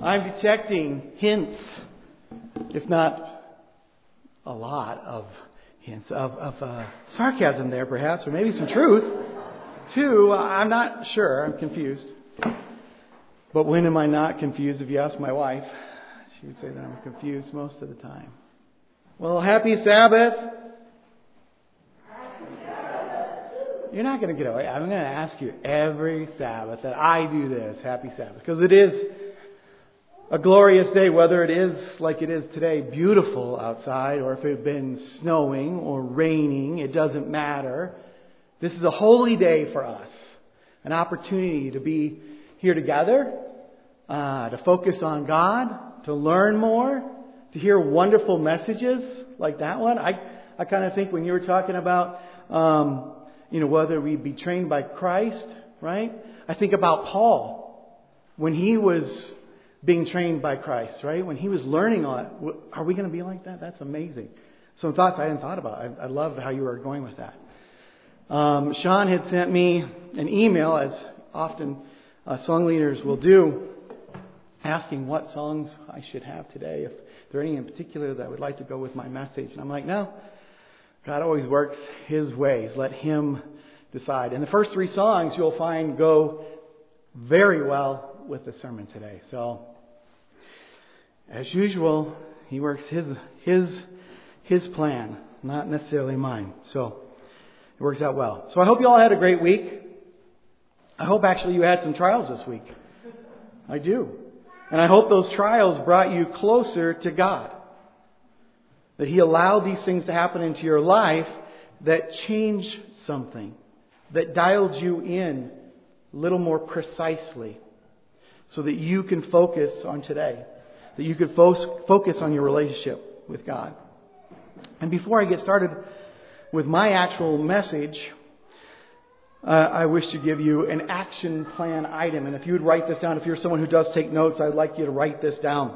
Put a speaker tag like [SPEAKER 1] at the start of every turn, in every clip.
[SPEAKER 1] I'm detecting hints, if not a lot of hints of sarcasm there perhaps, or maybe some truth. Two, I'm not sure. I'm confused. But when am I not confused? If you ask my wife, she would say that I'm confused most of the time. Well, happy Sabbath. You're not going to get away. I'm going to ask you every Sabbath that I do this. Happy Sabbath. Because it is a glorious day, whether it is like it is today, beautiful outside, or if it had been snowing or raining, it doesn't matter. This is a holy day for us. An opportunity to be here together, to focus on God, to learn more, to hear wonderful messages like that one. I kind of think when you were talking about, whether we be trained by Christ, right? I think about Paul when he was being trained by Christ, right? When he was learning on it. Are we going to be like that? That's amazing. Some thoughts I hadn't thought about. I love how you were going with that. Sean had sent me an email, as often song leaders will do, asking what songs I should have today. If there are any in particular that would like to go with my message. And I'm like, no. God always works His ways. Let Him decide. And the first three songs you'll find go very well with the sermon today. So, as usual, He works His plan, not necessarily mine. So, it works out well. So I hope you all had a great week. I hope actually you had some trials this week. I do. And I hope those trials brought you closer to God. That He allowed these things to happen into your life that changed something. That dialed you in a little more precisely. So that you can focus on today. That you can focus on your relationship with God. And before I get started with my actual message, I wish to give you an action plan item. And if you would write this down, if you're someone who does take notes, I'd like you to write this down.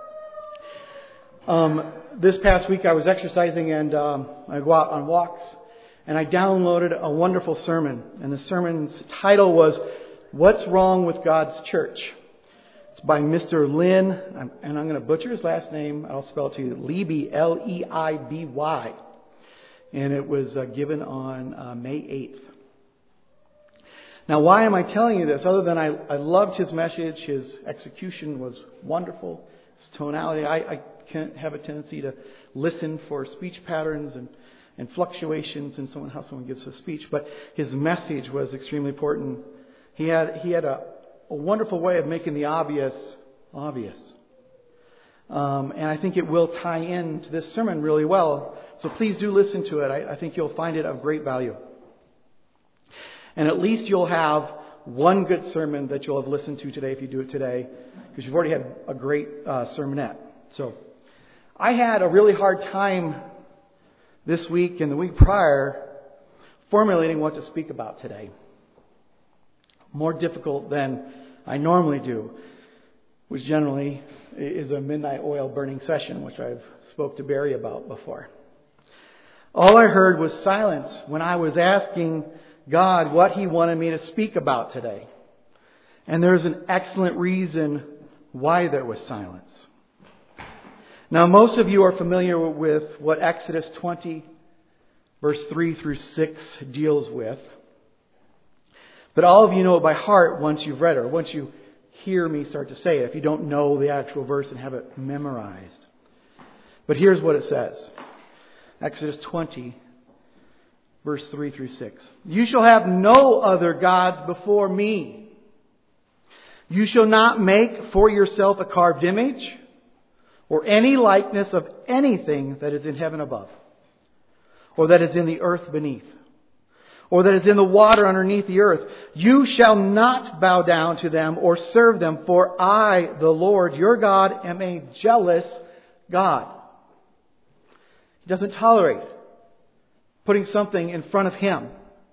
[SPEAKER 1] This past week I was exercising and I go out on walks. And I downloaded a wonderful sermon. And the sermon's title was, What's Wrong with God's Church? It's by Mr. Lynn, and I'm going to butcher his last name. I'll spell it to you. Leiby, Leiby. And it was given on May 8th. Now, why am I telling you this? Other than I loved his message, his execution was wonderful, his tonality. I can't have a tendency to listen for speech patterns and fluctuations in how someone gives a speech. But his message was extremely important. He had a wonderful way of making the obvious. And I think it will tie into this sermon really well. So please do listen to it. I think you'll find it of great value. And at least you'll have one good sermon that you'll have listened to today if you do it today. Because you've already had a great sermonette. So I had a really hard time this week and the week prior formulating what to speak about today. More difficult than I normally do, which generally is a midnight oil burning session, which I've spoke to Barry about before. All I heard was silence when I was asking God what He wanted me to speak about today. And there's an excellent reason why there was silence. Now, most of you are familiar with what Exodus 20, verse 3 through 6 deals with. But all of you know it by heart once you've read it, or once you hear me start to say it, if you don't know the actual verse and have it memorized. But here's what it says. Exodus 20, verse 3 through 6. You shall have no other gods before me. You shall not make for yourself a carved image or any likeness of anything that is in heaven above, or that is in the earth beneath, or that is in the water underneath the earth. You shall not bow down to them or serve them, for I, the Lord your God, am a jealous God. He doesn't tolerate putting something in front of Him.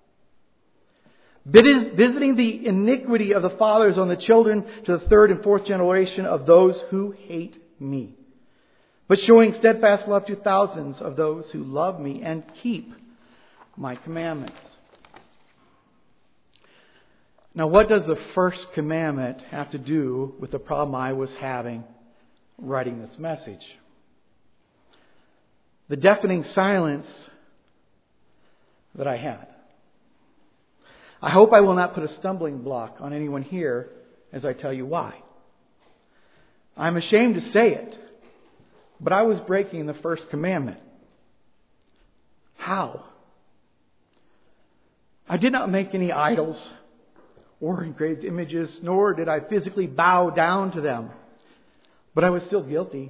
[SPEAKER 1] Visiting the iniquity of the fathers on the children to the third and fourth generation of those who hate me, but showing steadfast love to thousands of those who love me and keep my commandments. Now, what does the first commandment have to do with the problem I was having writing this message? The deafening silence that I had. I hope I will not put a stumbling block on anyone here as I tell you why. I'm ashamed to say it, but I was breaking the first commandment. How? I did not make any idols or engraved images, nor did I physically bow down to them, but I was still guilty.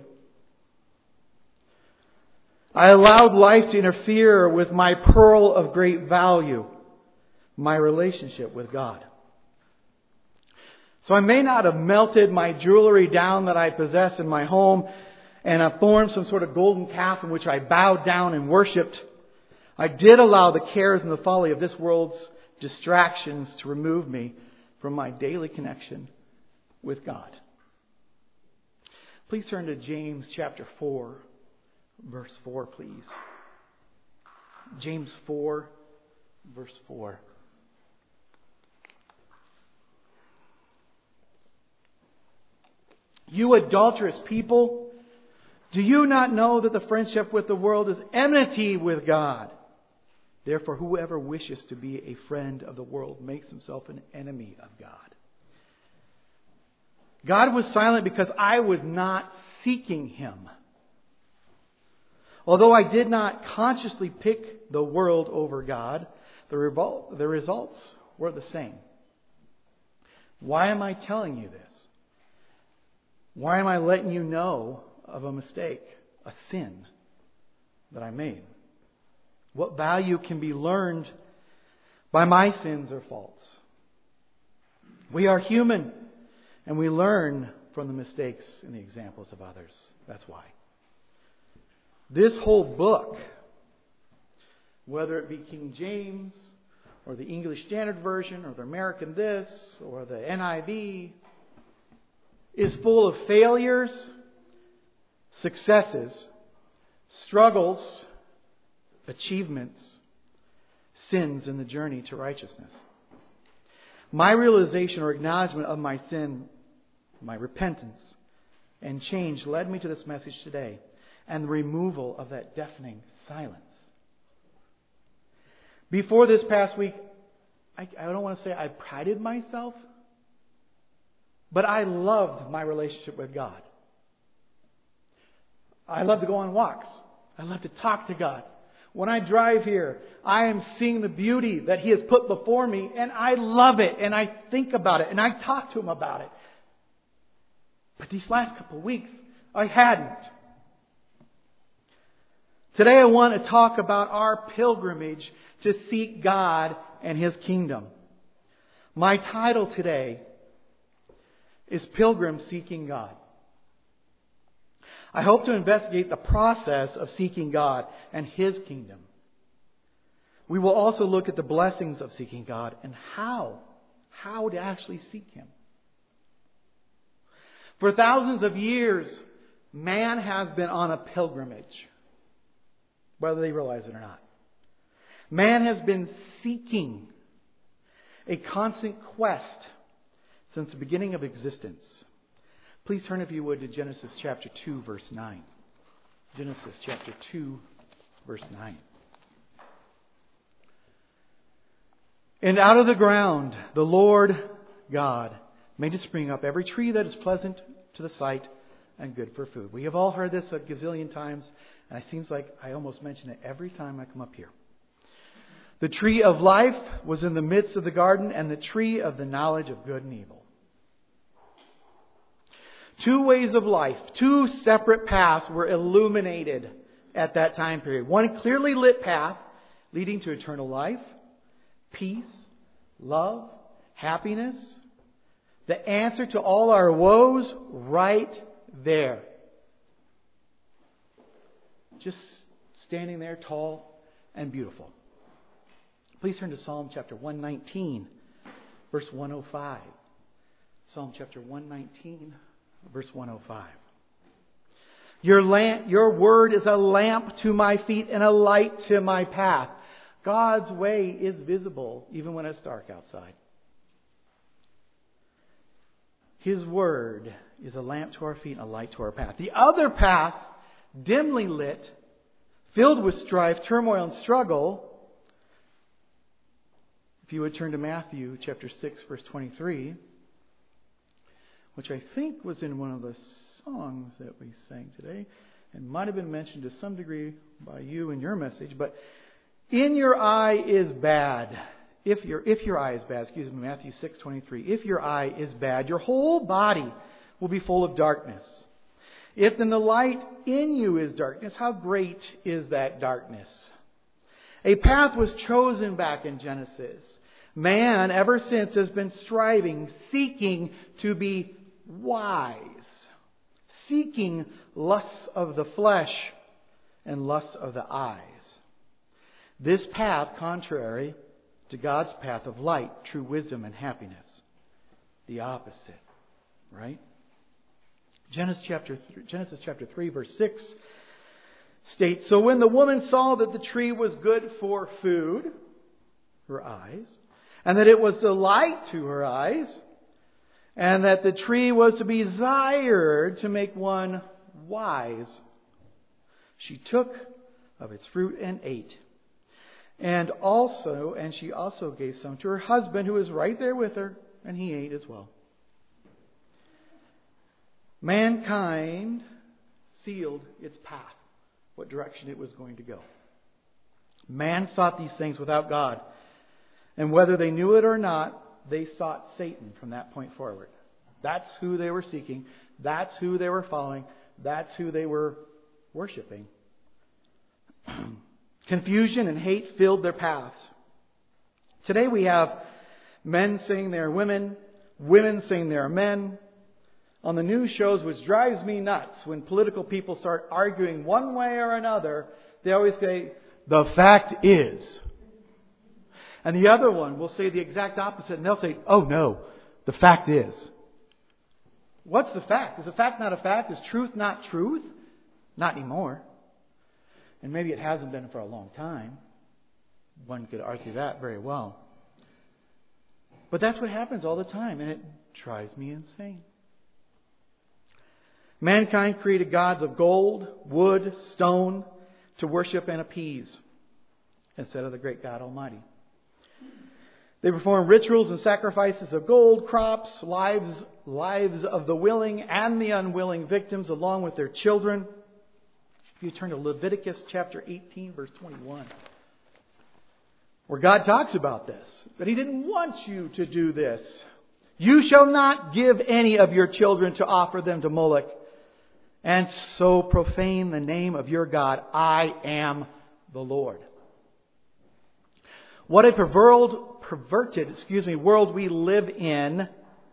[SPEAKER 1] I allowed life to interfere with my pearl of great value, my relationship with God. So I may not have melted my jewelry down that I possess in my home and formed some sort of golden calf in which I bowed down and worshipped. I did allow the cares and the folly of this world's distractions to remove me from my daily connection with God. Please turn to James chapter 4, verse 4, please. James 4, verse 4. You adulterous people, do you not know that the friendship with the world is enmity with God? Therefore, whoever wishes to be a friend of the world makes himself an enemy of God. God was silent because I was not seeking Him. Although I did not consciously pick the world over God, the results were the same. Why am I telling you this? Why am I letting you know of a mistake, a sin that I made? What value can be learned by my sins or faults? We are human, and we learn from the mistakes and the examples of others. That's why. This whole book, whether it be King James or the English Standard Version or the American this or the NIV, is full of failures, successes, struggles, achievements, sins in the journey to righteousness. My realization or acknowledgement of my sin, my repentance and change led me to this message today and the removal of that deafening silence. Before this past week, I don't want to say I prided myself, but I loved my relationship with God. I love to go on walks. I love to talk to God. When I drive here, I am seeing the beauty that He has put before me, and I love it, and I think about it, and I talk to Him about it. But these last couple of weeks, I hadn't. Today I want to talk about our pilgrimage to seek God and His kingdom. My title today is Pilgrim Seeking God. I hope to investigate the process of seeking God and His kingdom. We will also look at the blessings of seeking God and how to actually seek Him. For thousands of years, man has been on a pilgrimage, whether they realize it or not. Man has been seeking a constant quest since the beginning of existence. Please turn, if you would, to Genesis chapter 2, verse 9. Genesis chapter 2, verse 9. And out of the ground the Lord God made to spring up every tree that is pleasant to the sight and good for food. We have all heard this a gazillion times, and it seems like I almost mention it every time I come up here. The tree of life was in the midst of the garden, and the tree of the knowledge of good and evil. Two ways of life, two separate paths were illuminated at that time period. One clearly lit path leading to eternal life, peace, love, happiness. The answer to all our woes right there. Just standing there tall and beautiful. Please turn to Psalm chapter 119, verse 105. Psalm chapter 119, verse 105. Your word is a lamp to my feet and a light to my path. God's way is visible even when it's dark outside. His Word is a lamp to our feet and a light to our path. The other path, dimly lit, filled with strife, turmoil, and struggle. If you would turn to Matthew chapter 6, verse 23, which I think was in one of the songs that we sang today, and might have been mentioned to some degree by you in your message, but in your eye is bad. If your eye is bad, Matthew 6:23. If your eye is bad, your whole body will be full of darkness. If then the light in you is darkness, how great is that darkness? A path was chosen back in Genesis. Man, ever since, has been striving, seeking to be wise, seeking lusts of the flesh and lusts of the eyes. This path, contrary to God's path of light, true wisdom, and happiness. The opposite, right? Genesis chapter 3, verse 6 states, "So when the woman saw that the tree was good for food," her eyes, "and that it was delight to her eyes, and that the tree was to be desired to make one wise, she took of its fruit and ate. And she also gave some to her husband who was right there with her, and he ate as well." Mankind sealed its path, what direction it was going to go. Man sought these things without God. And whether they knew it or not, they sought Satan from that point forward. That's who they were seeking. That's who they were following. That's who they were worshiping. Confusion and hate filled their paths. Today we have men saying they are women, women saying they are men. On the news shows, which drives me nuts, when political people start arguing one way or another, they always say, "The fact is." And the other one will say the exact opposite, and they'll say, "Oh no, the fact is." What's the fact? Is the fact not a fact? Is truth not truth? Not anymore. And maybe it hasn't been for a long time. One could argue that very well. But that's what happens all the time, and it drives me insane. Mankind created gods of gold, wood, stone to worship and appease instead of the great God Almighty. They perform rituals and sacrifices of gold, crops, lives of the willing and the unwilling victims, along with their children. If you turn to Leviticus chapter 18, verse 21, where God talks about this, that He didn't want you to do this. "You shall not give any of your children to offer them to Moloch, and so profane the name of your God. I am the Lord." What a perverted world we live in,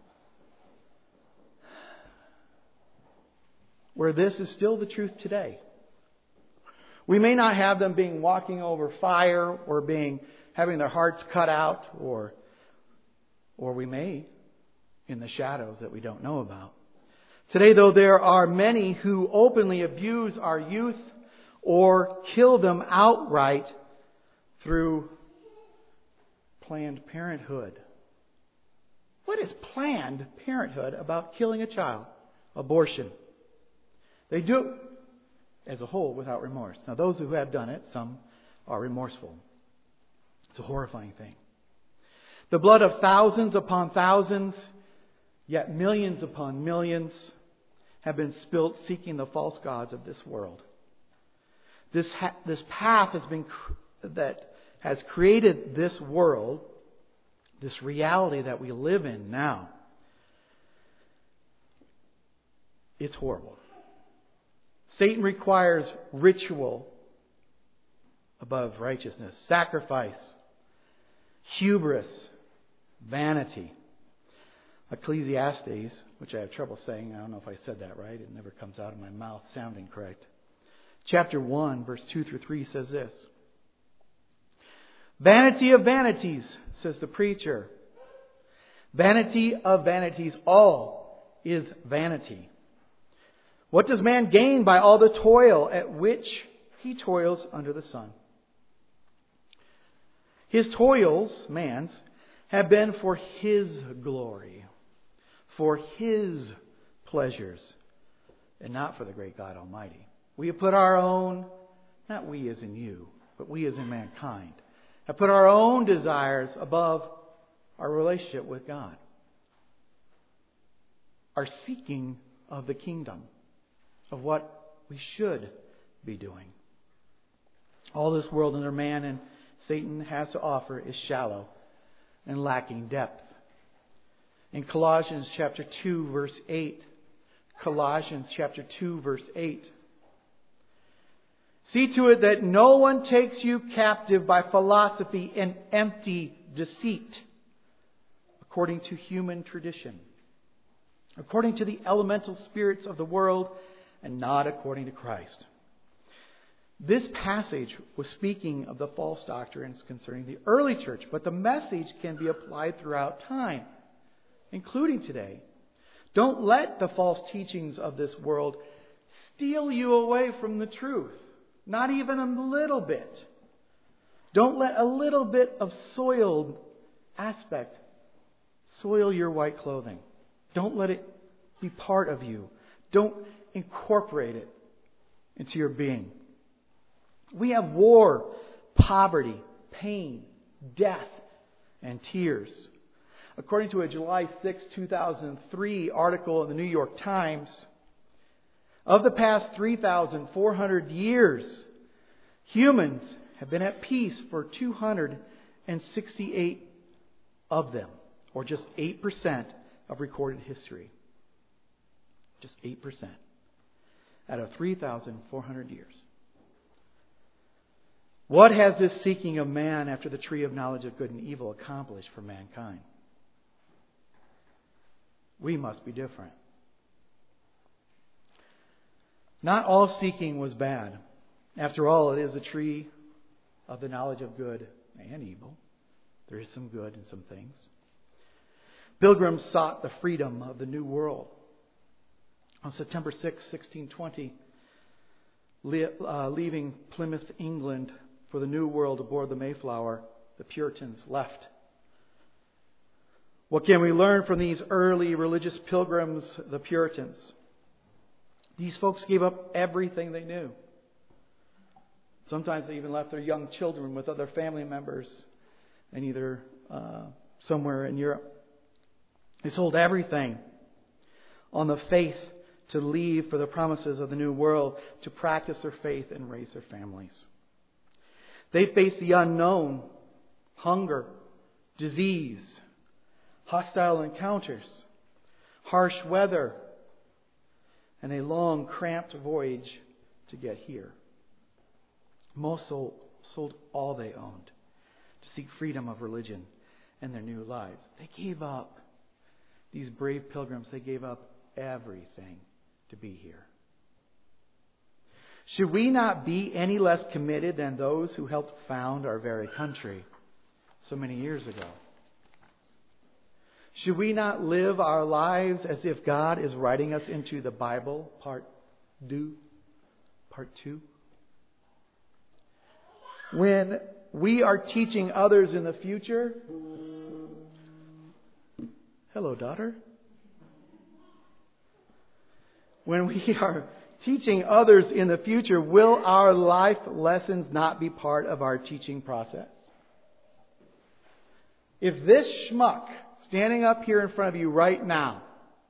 [SPEAKER 1] where this is still the truth today. We may not have them being walking over fire or having their hearts cut out, or we may in the shadows that we don't know about. Today, though, there are many who openly abuse our youth or kill them outright through Planned Parenthood. What is Planned Parenthood about killing a child? Abortion. They do it as a whole without remorse. Now, those who have done it, some are remorseful. It's a horrifying thing. The blood of thousands upon thousands, yet millions upon millions, have been spilt seeking the false gods of this world. This path that has created this world, this reality that we live in now. It's horrible. Satan requires ritual above righteousness, sacrifice, hubris, vanity. Ecclesiastes, which I have trouble saying, I don't know if I said that right, it never comes out of my mouth sounding correct. Chapter 1, verse 2 through 3 says this: "Vanity of vanities," says the preacher. "Vanity of vanities, all is vanity. What does man gain by all the toil at which he toils under the sun?" His toils, man's, have been for his glory, for His pleasures and not for the great God Almighty. We have put our own, not we as in you, but we as in mankind, have put our own desires above our relationship with God. Our seeking of the kingdom, of what we should be doing. All this world under man and Satan has to offer is shallow and lacking depth. In Colossians chapter 2 verse 8, Colossians chapter 2 verse 8, see to it that no one takes you captive by philosophy and empty deceit, according to human tradition, according to the elemental spirits of the world, and not according to Christ. This passage was speaking of the false doctrines concerning the early church, but the message can be applied throughout time, including today. Don't let the false teachings of this world steal you away from the truth. Not even a little bit. Don't let a little bit of soiled aspect soil your white clothing. Don't let it be part of you. Don't incorporate it into your being. We have war, poverty, pain, death, and tears. According to a July 6, 2003 article in the New York Times, of the past 3,400 years, humans have been at peace for 268 of them, or just 8% of recorded history. Just 8% out of 3,400 years. What has this seeking of man after the tree of knowledge of good and evil accomplished for mankind? We must be different. Not all seeking was bad. After all, it is a tree of the knowledge of good and evil. There is some good in some things. Pilgrims sought the freedom of the New World. On September 6, 1620, leaving Plymouth, England, for the New World aboard the Mayflower, the Puritans left. What can we learn from these early religious pilgrims, the Puritans? These folks gave up everything they knew. Sometimes they even left their young children with other family members and either somewhere in Europe. They sold everything on the faith to leave for the promises of the New World, to practice their faith and raise their families. They faced the unknown, hunger, disease, hostile encounters, harsh weather, and a long, cramped voyage to get here. Most sold all they owned to seek freedom of religion and their new lives. They gave up, these brave pilgrims, they gave up everything to be here. Should we not be any less committed than those who helped found our very country so many years ago? Should we not live our lives as if God is writing us into the Bible, part 2? When we are teaching others in the future, hello, daughter. When we are teaching others in the future, will our life lessons not be part of our teaching process? If this schmuck standing up here in front of you right now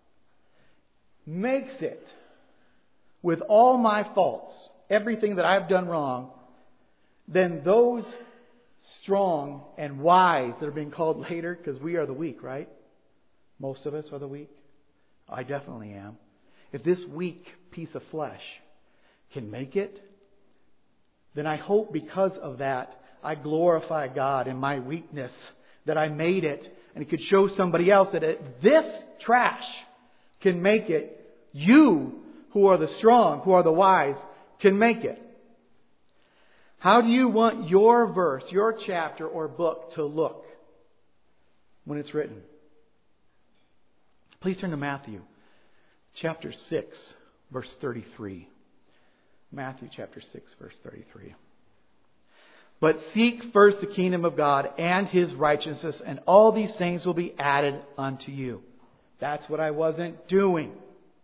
[SPEAKER 1] makes it with all my faults, everything that I've done wrong, then those strong and wise that are being called later, because we are the weak, right? Most of us are the weak. I definitely am. If this weak piece of flesh can make it, then I hope because of that I glorify God in my weakness, that I made it, and it could show somebody else that if this trash can make it, you who are the strong, who are the wise, can make it. How do you want your verse, your chapter or book to look when it's written? Please turn to Matthew chapter 6, verse 33. Matthew chapter 6, verse 33. But seek first the kingdom of God and His righteousness, and all these things will be added unto you. That's what I wasn't doing.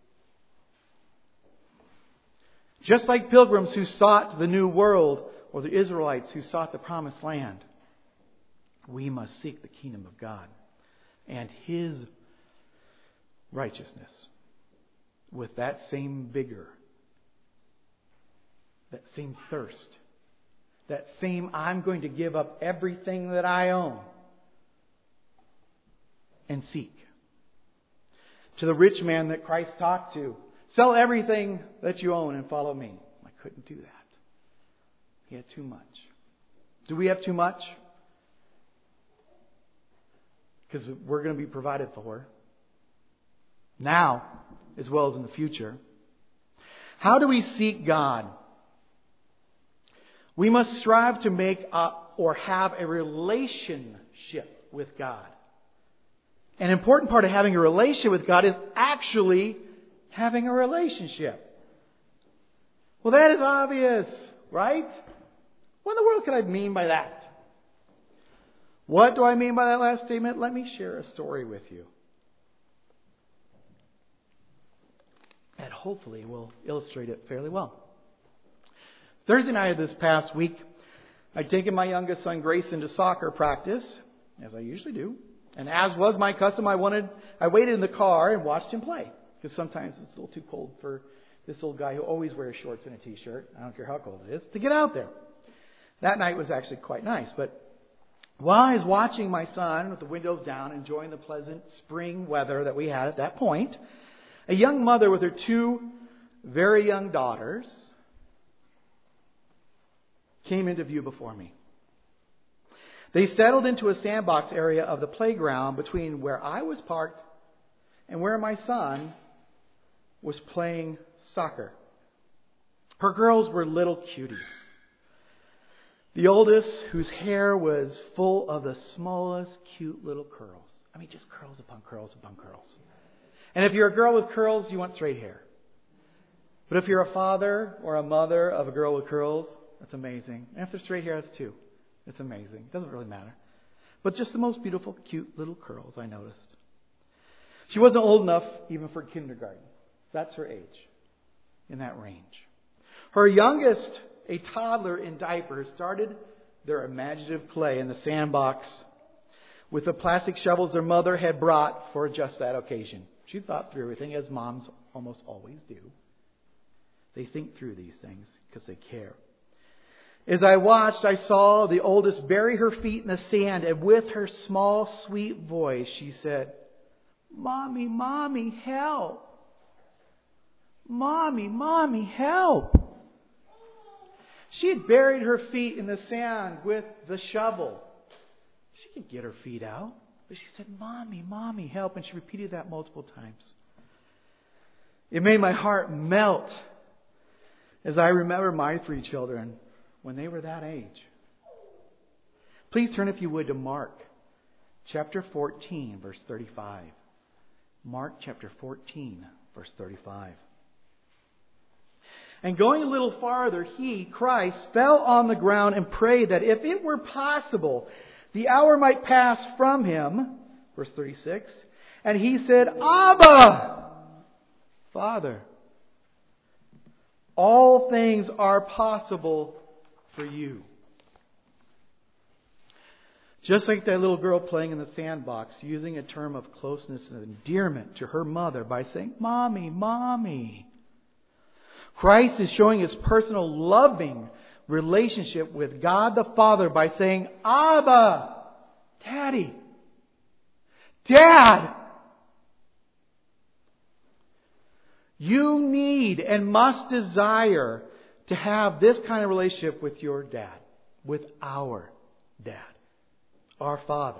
[SPEAKER 1] Just like pilgrims who sought the new world, or the Israelites who sought the promised land, we must seek the kingdom of God and His righteousness with that same vigor, that same thirst, that same I'm going to give up everything that I own and seek. To the rich man that Christ talked to, sell everything that you own and follow me. I couldn't do that. He had too much. Do we have too much? Because we're going to be provided for now as well as in the future. How do we seek God? We must strive to make up or have a relationship with God. An important part of having a relationship with God is actually having a relationship. Well, that is obvious, right? What in the world could I mean by that? What do I mean by that last statement? Let me share a story with you. And hopefully will illustrate it fairly well. Thursday night of this past week, I'd taken my youngest son Grayson to soccer practice, as I usually do. And as was my custom, I waited in the car and watched him play. Because sometimes it's a little too cold for this old guy who always wears shorts and a t-shirt, I don't care how cold it is, to get out there. That night was actually quite nice. But while I was watching my son with the windows down, enjoying the pleasant spring weather that we had at that point, a young mother with her two very young daughters came into view before me. They settled into a sandbox area of the playground between where I was parked and where my son was playing soccer. Her girls were little cuties. The oldest, whose hair was full of the smallest cute little curls. I mean, just curls upon curls upon curls. And if you're a girl with curls, you want straight hair. But if you're a father or a mother of a girl with curls, that's amazing. And if they're straight hair, that's too. It's amazing. It doesn't really matter. But just the most beautiful, cute little curls, I noticed. She wasn't old enough even for kindergarten. That's her age, in that range. Her youngest, a toddler in diapers, started their imaginative play in the sandbox with the plastic shovels their mother had brought for just that occasion. She thought through everything, as moms almost always do. They think through these things because they care. As I watched, I saw the oldest bury her feet in the sand, and with her small, sweet voice, she said, "Mommy, Mommy, help! Mommy, Mommy, help!" She had buried her feet in the sand with the shovel. She could get her feet out, but she said, "Mommy, Mommy, help!" And she repeated that multiple times. It made my heart melt as I remember my three children when they were that age. Please turn, if you would, to Mark chapter 14, verse 35. Mark chapter 14, verse 35. And going a little farther, he, Christ, fell on the ground and prayed that if it were possible, the hour might pass from him. Verse 36. And he said, "Abba, Father, all things are possible for you." Just like that little girl playing in the sandbox, using a term of closeness and endearment to her mother by saying, "Mommy, Mommy." Christ is showing His personal loving relationship with God the Father by saying, "Abba, Daddy, Dad." You need and must desire to have this kind of relationship with your dad, with our dad, our Father.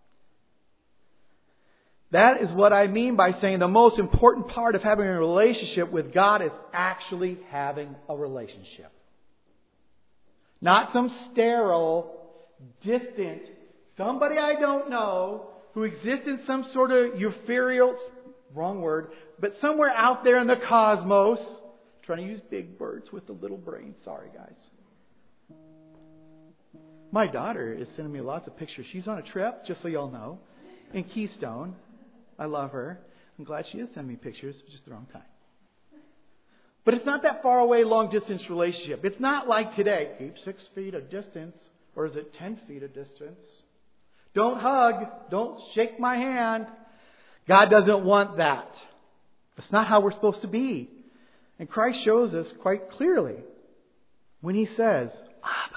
[SPEAKER 1] That is what I mean by saying the most important part of having a relationship with God is actually having a relationship. Not some sterile, distant, somebody I don't know who exists in some sort of ethereal, wrong word, but somewhere out there in the cosmos. Trying to use big words with a little brain. Sorry, guys. My daughter is sending me lots of pictures. She's on a trip, just so y'all know, in Keystone. I love her. I'm glad she is sending me pictures. It's just the wrong time. But it's not that far away, long-distance relationship. It's not like today. Keep 6 feet of distance. Or is it 10 feet of distance? Don't hug. Don't shake my hand. God doesn't want that. That's not how we're supposed to be. And Christ shows us quite clearly when He says, Abba.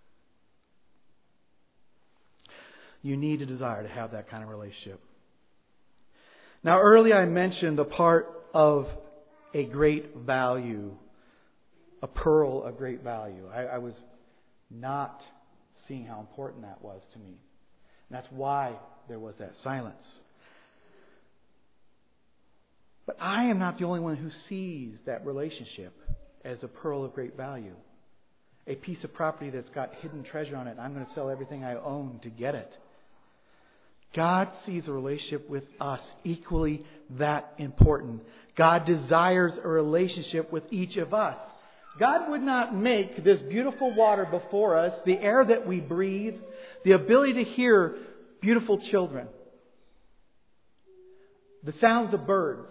[SPEAKER 1] You need a desire to have that kind of relationship. Now, earlier I mentioned the part of a great value, a pearl of great value. I was not seeing how important that was to me. And that's why there was that silence. But I am not the only one who sees that relationship as a pearl of great value. A piece of property that's got hidden treasure on it. I'm going to sell everything I own to get it. God sees a relationship with us equally that important. God desires a relationship with each of us. God would not make this beautiful water before us, the air that we breathe, the ability to hear beautiful children, the sounds of birds,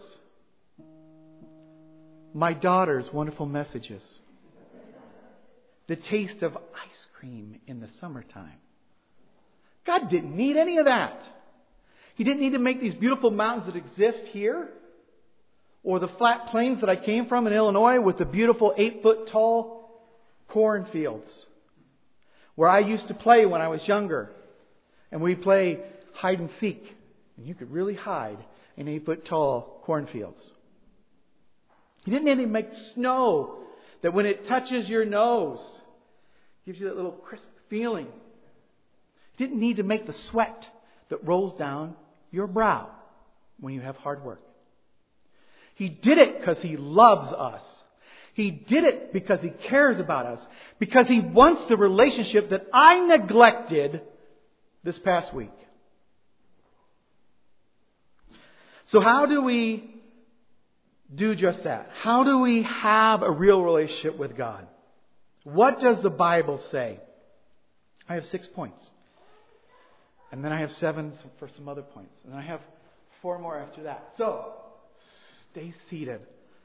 [SPEAKER 1] my daughter's wonderful messages, the taste of ice cream in the summertime. God didn't need any of that. He didn't need to make these beautiful mountains that exist here, or the flat plains that I came from in Illinois with the beautiful 8-foot tall cornfields where I used to play when I was younger. And we play hide and seek. And you could really hide in 8-foot tall cornfields. He didn't need to make snow that when it touches your nose gives you that little crisp feeling. He didn't need to make the sweat that rolls down your brow when you have hard work. He did it because He loves us. He did it because He cares about us. Because He wants the relationship that I neglected this past week. So how do we do just that? How do we have a real relationship with God? What does the Bible say? I have 6 points. And then I have 7 for some other points. And then I have 4 more after that. So, stay seated.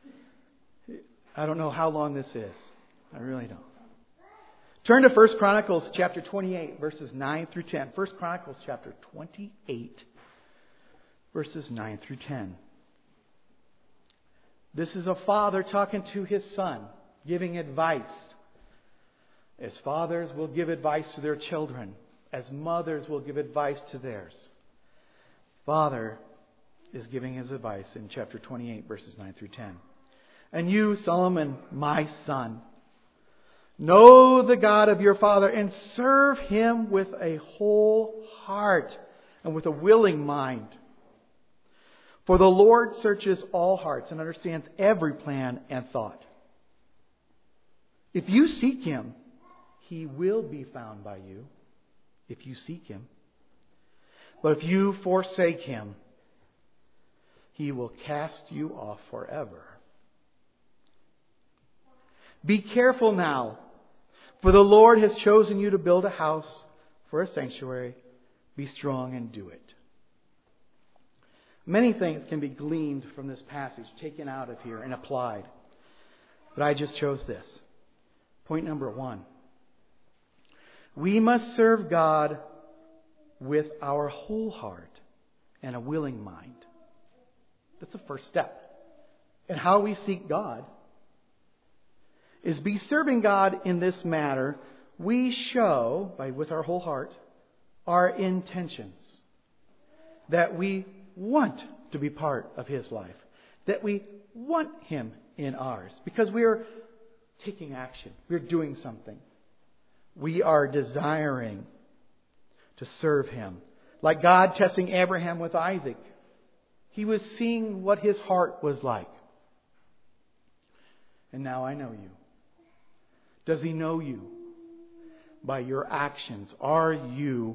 [SPEAKER 1] I don't know how long this is. I really don't. Turn to 1 Chronicles chapter 28, verses 9 through 10. 1 Chronicles chapter 28, verses 9 through 10. This is a father talking to his son, giving advice. As fathers will give advice to their children, as mothers will give advice to theirs. Father is giving his advice in chapter 28, verses 9 through 10. And you, Solomon, my son, know the God of your father and serve Him with a whole heart and with a willing mind. For the Lord searches all hearts and understands every plan and thought. If you seek Him, He will be found by you, if you seek Him. But if you forsake Him, He will cast you off forever. Be careful now, for the Lord has chosen you to build a house for a sanctuary. Be strong and do it. Many things can be gleaned from this passage, taken out of here and applied. But I just chose this. Point number 1. We must serve God with our whole heart and a willing mind. That's the first step. And how we seek God is be serving God in this matter. We show, with our whole heart, our intentions. That we want to be part of His life. That we want Him in ours. Because we are taking action. We're doing something. We are desiring to serve Him. Like God testing Abraham with Isaac. He was seeing what his heart was like. And now I know you. Does He know you? By your actions. Are you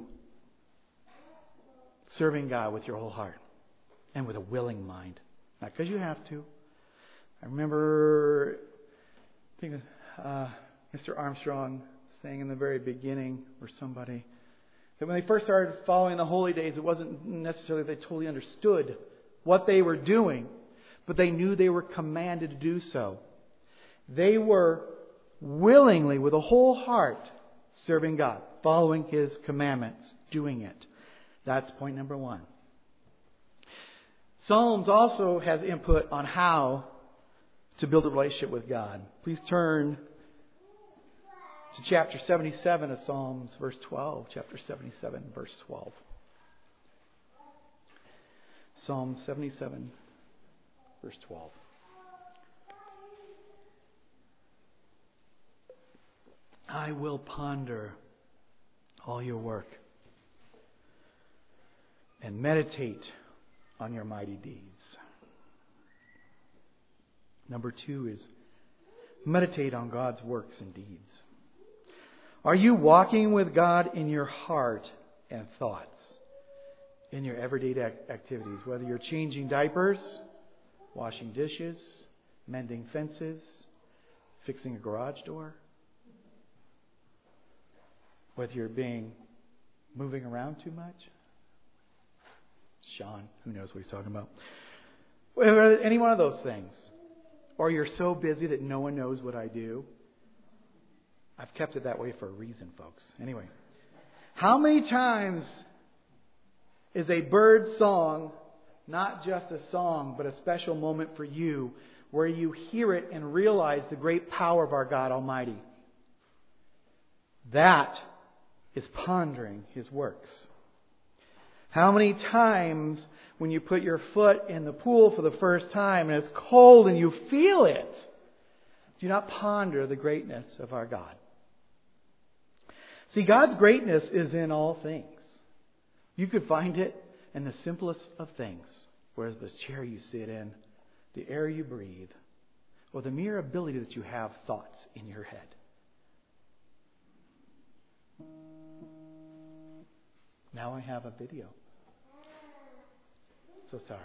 [SPEAKER 1] serving God with your whole heart and with a willing mind? Not because you have to. I remember thinking, Mr. Armstrong saying in the very beginning, or somebody, that when they first started following the holy days, it wasn't necessarily they totally understood what they were doing, but they knew they were commanded to do so. They were willingly, with a whole heart, serving God, following His commandments, doing it. That's point number 1. Psalms also has input on how to build a relationship with God. Please turn to chapter 77 of Psalms, verse 12. Chapter 77, verse 12. Psalm 77, verse 12. I will ponder all your work and meditate on your mighty deeds. Number 2 is meditate on God's works and deeds. Are you walking with God in your heart and thoughts, in your everyday activities, whether you're changing diapers, washing dishes, mending fences, fixing a garage door, whether you're moving around too much? Sean, who knows what he's talking about? Any one of those things. Or you're so busy that no one knows what I do. I've kept it that way for a reason, folks. Anyway, how many times is a bird song not just a song, but a special moment for you where you hear it and realize the great power of our God Almighty? That is pondering His works. How many times when you put your foot in the pool for the first time and it's cold and you feel it, do you not ponder the greatness of our God? See, God's greatness is in all things. You could find it in the simplest of things, whether the chair you sit in, the air you breathe, or the mere ability that you have thoughts in your head. Now I have a video. So sorry.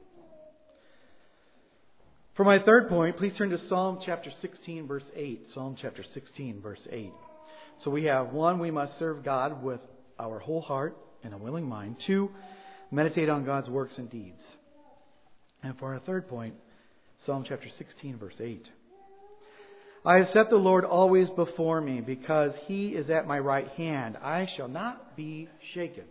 [SPEAKER 1] For my third point, please turn to Psalm chapter 16, verse 8. Psalm chapter 16, verse 8. So we have 1, we must serve God with our whole heart and a willing mind. 2, meditate on God's works and deeds. And for our third point, Psalm chapter 16, verse 8. I have set the Lord always before me, because He is at my right hand. I shall not be shaken.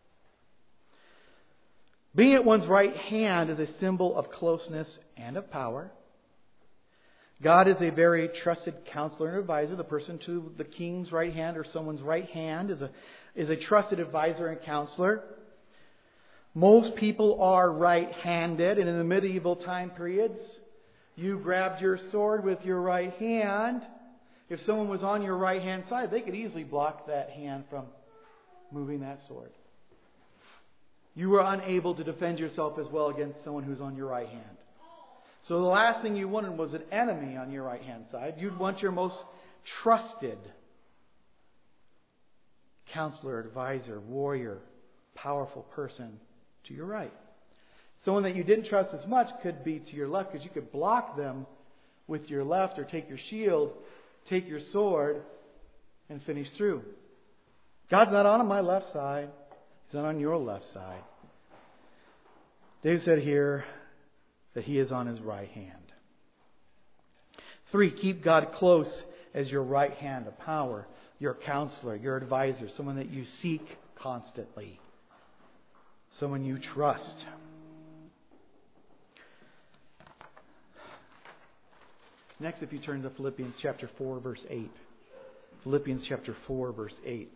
[SPEAKER 1] Being at one's right hand is a symbol of closeness and of power. God is a very trusted counselor and advisor. The person to the king's right hand or someone's right hand is a trusted advisor and counselor. Most people are right-handed, and in the medieval time periods, you grabbed your sword with your right hand. If someone was on your right-hand side, they could easily block that hand from moving that sword. You were unable to defend yourself as well against someone who's on your right hand. So the last thing you wanted was an enemy on your right-hand side. You'd want your most trusted counselor, advisor, warrior, powerful person to your right. Someone that you didn't trust as much could be to your left, because you could block them with your left, or take your shield, take your sword, and finish through. God's not on my left side. He's not on your left side. David said here that He is on His right hand. 3, keep God close as your right hand of power, your counselor, your advisor, someone that you seek constantly, someone you trust. Next, if you turn to Philippians chapter 4, verse 8. Philippians chapter 4, verse 8.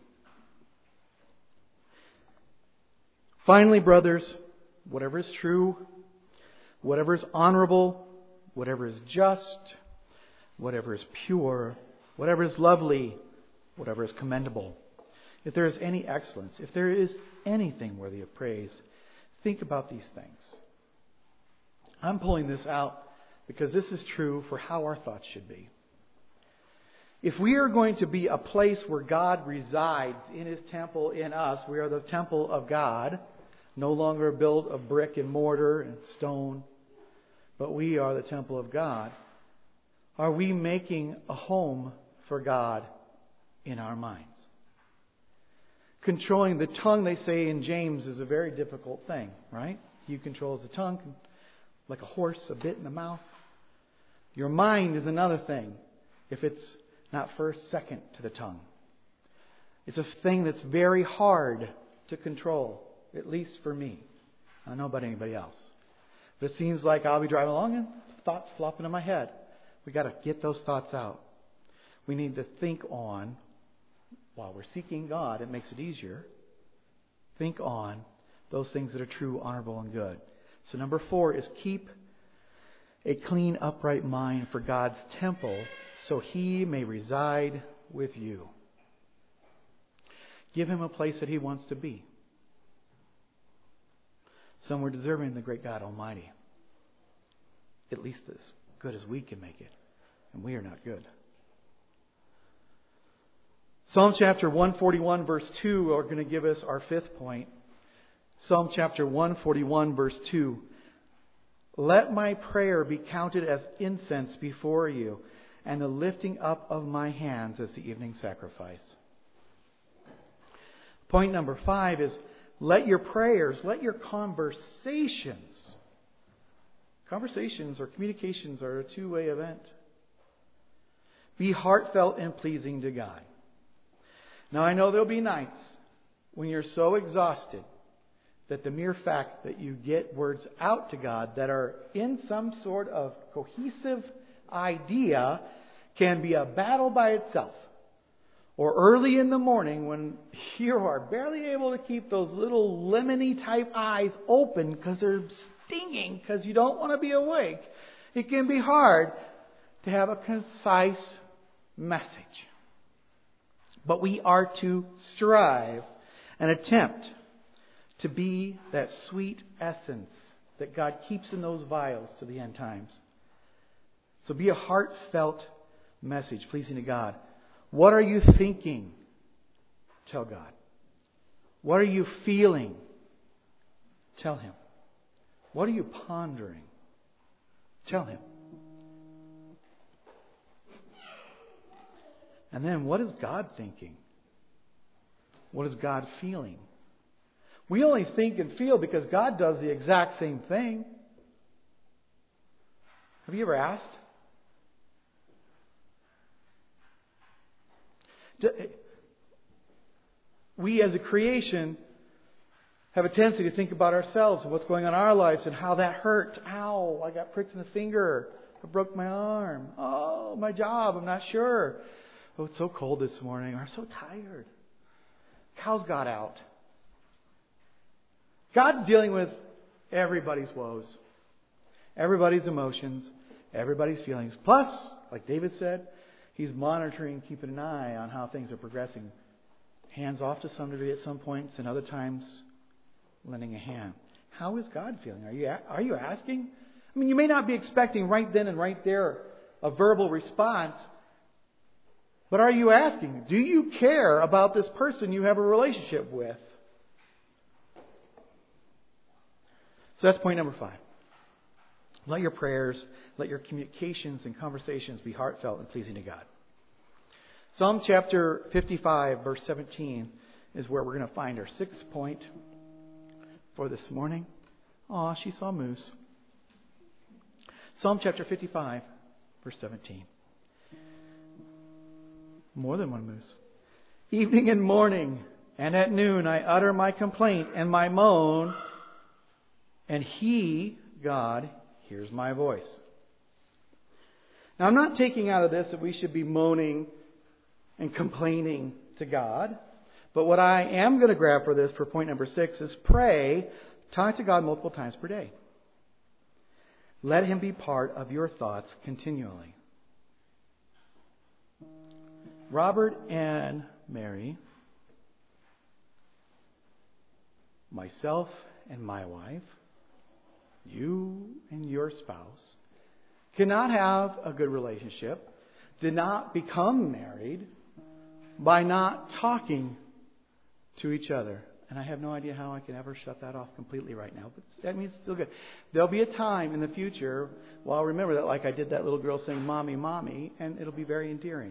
[SPEAKER 1] Finally, brothers, whatever is true, whatever is honorable, whatever is just, whatever is pure, whatever is lovely, whatever is commendable, if there is any excellence, if there is anything worthy of praise, think about these things. I'm pulling this out because this is true for how our thoughts should be. If we are going to be a place where God resides in His temple in us, we are the temple of God, no longer built of brick and mortar and stone, but we are the temple of God. Are we making a home for God in our minds? Controlling the tongue, they say in James, is a very difficult thing, right? He who controls the tongue, like a horse, a bit in the mouth. Your mind is another thing, if it's not first, second to the tongue. It's a thing that's very hard to control, at least for me. I don't know about anybody else. But it seems like I'll be driving along and thoughts flop into my head. We've got to get those thoughts out. We need to think on, while we're seeking God, it makes it easier. Think on those things that are true, honorable, and good. So number 4 is keep a clean, upright mind for God's temple so He may reside with you. Give Him a place that He wants to be. Some were deserving the great God Almighty. At least as good as we can make it. And we are not good. Psalm chapter 141 verse 2 are going to give us our 5th point. Psalm chapter 141 verse 2. Let my prayer be counted as incense before you, and the lifting up of my hands as the evening sacrifice. Point number 5 is let your prayers, let your conversations or communications are a two-way event. Be heartfelt and pleasing to God. Now I know there'll be nights when you're so exhausted that the mere fact that you get words out to God that are in some sort of cohesive idea can be a battle by itself. Or early in the morning when you are barely able to keep those little lemony type eyes open because they're stinging because you don't want to be awake. It can be hard to have a concise message. But we are to strive and attempt to be that sweet essence that God keeps in those vials to the end times. So be a heartfelt message pleasing to God. What are you thinking? Tell God. What are you feeling? Tell Him. What are you pondering? Tell Him. And then what is God thinking? What is God feeling? We only think and feel because God does the exact same thing. Have you ever asked? We as a creation have a tendency to think about ourselves and what's going on in our lives and how that hurt. Ow, I got pricked in the finger. I broke my arm. Oh, my job, I'm not sure. Oh, it's so cold this morning. I'm so tired. How's God out? God's dealing with everybody's woes, everybody's emotions, everybody's feelings. Plus, like David said, He's monitoring, keeping an eye on how things are progressing. Hands off to some degree at some points, and other times lending a hand. How is God feeling? Are you asking? I mean, you may not be expecting right then and right there a verbal response, but are you asking? Do you care about this person you have a relationship with? So that's point number 5. Let your prayers, let your communications and conversations be heartfelt and pleasing to God. Psalm chapter 55, verse 17 is where we're going to find our 6th point for this morning. Aw, she saw moose. Psalm chapter 55, verse 17. More than one moose. Evening and morning and at noon I utter my complaint and my moan, and He, God, hears my voice. Now, I'm not taking out of this that we should be moaning and complaining to God. But what I am going to grab for this, for point number 6, is pray. Talk to God multiple times per day. Let Him be part of your thoughts continually. Robert and Mary, myself and my wife, you and your spouse, cannot have a good relationship, did not become married by not talking to each other. And I have no idea how I can ever shut that off completely right now, but that means it's still good. There'll be a time in the future, well, I'll remember that like I did that little girl saying, "Mommy, Mommy," and it'll be very endearing.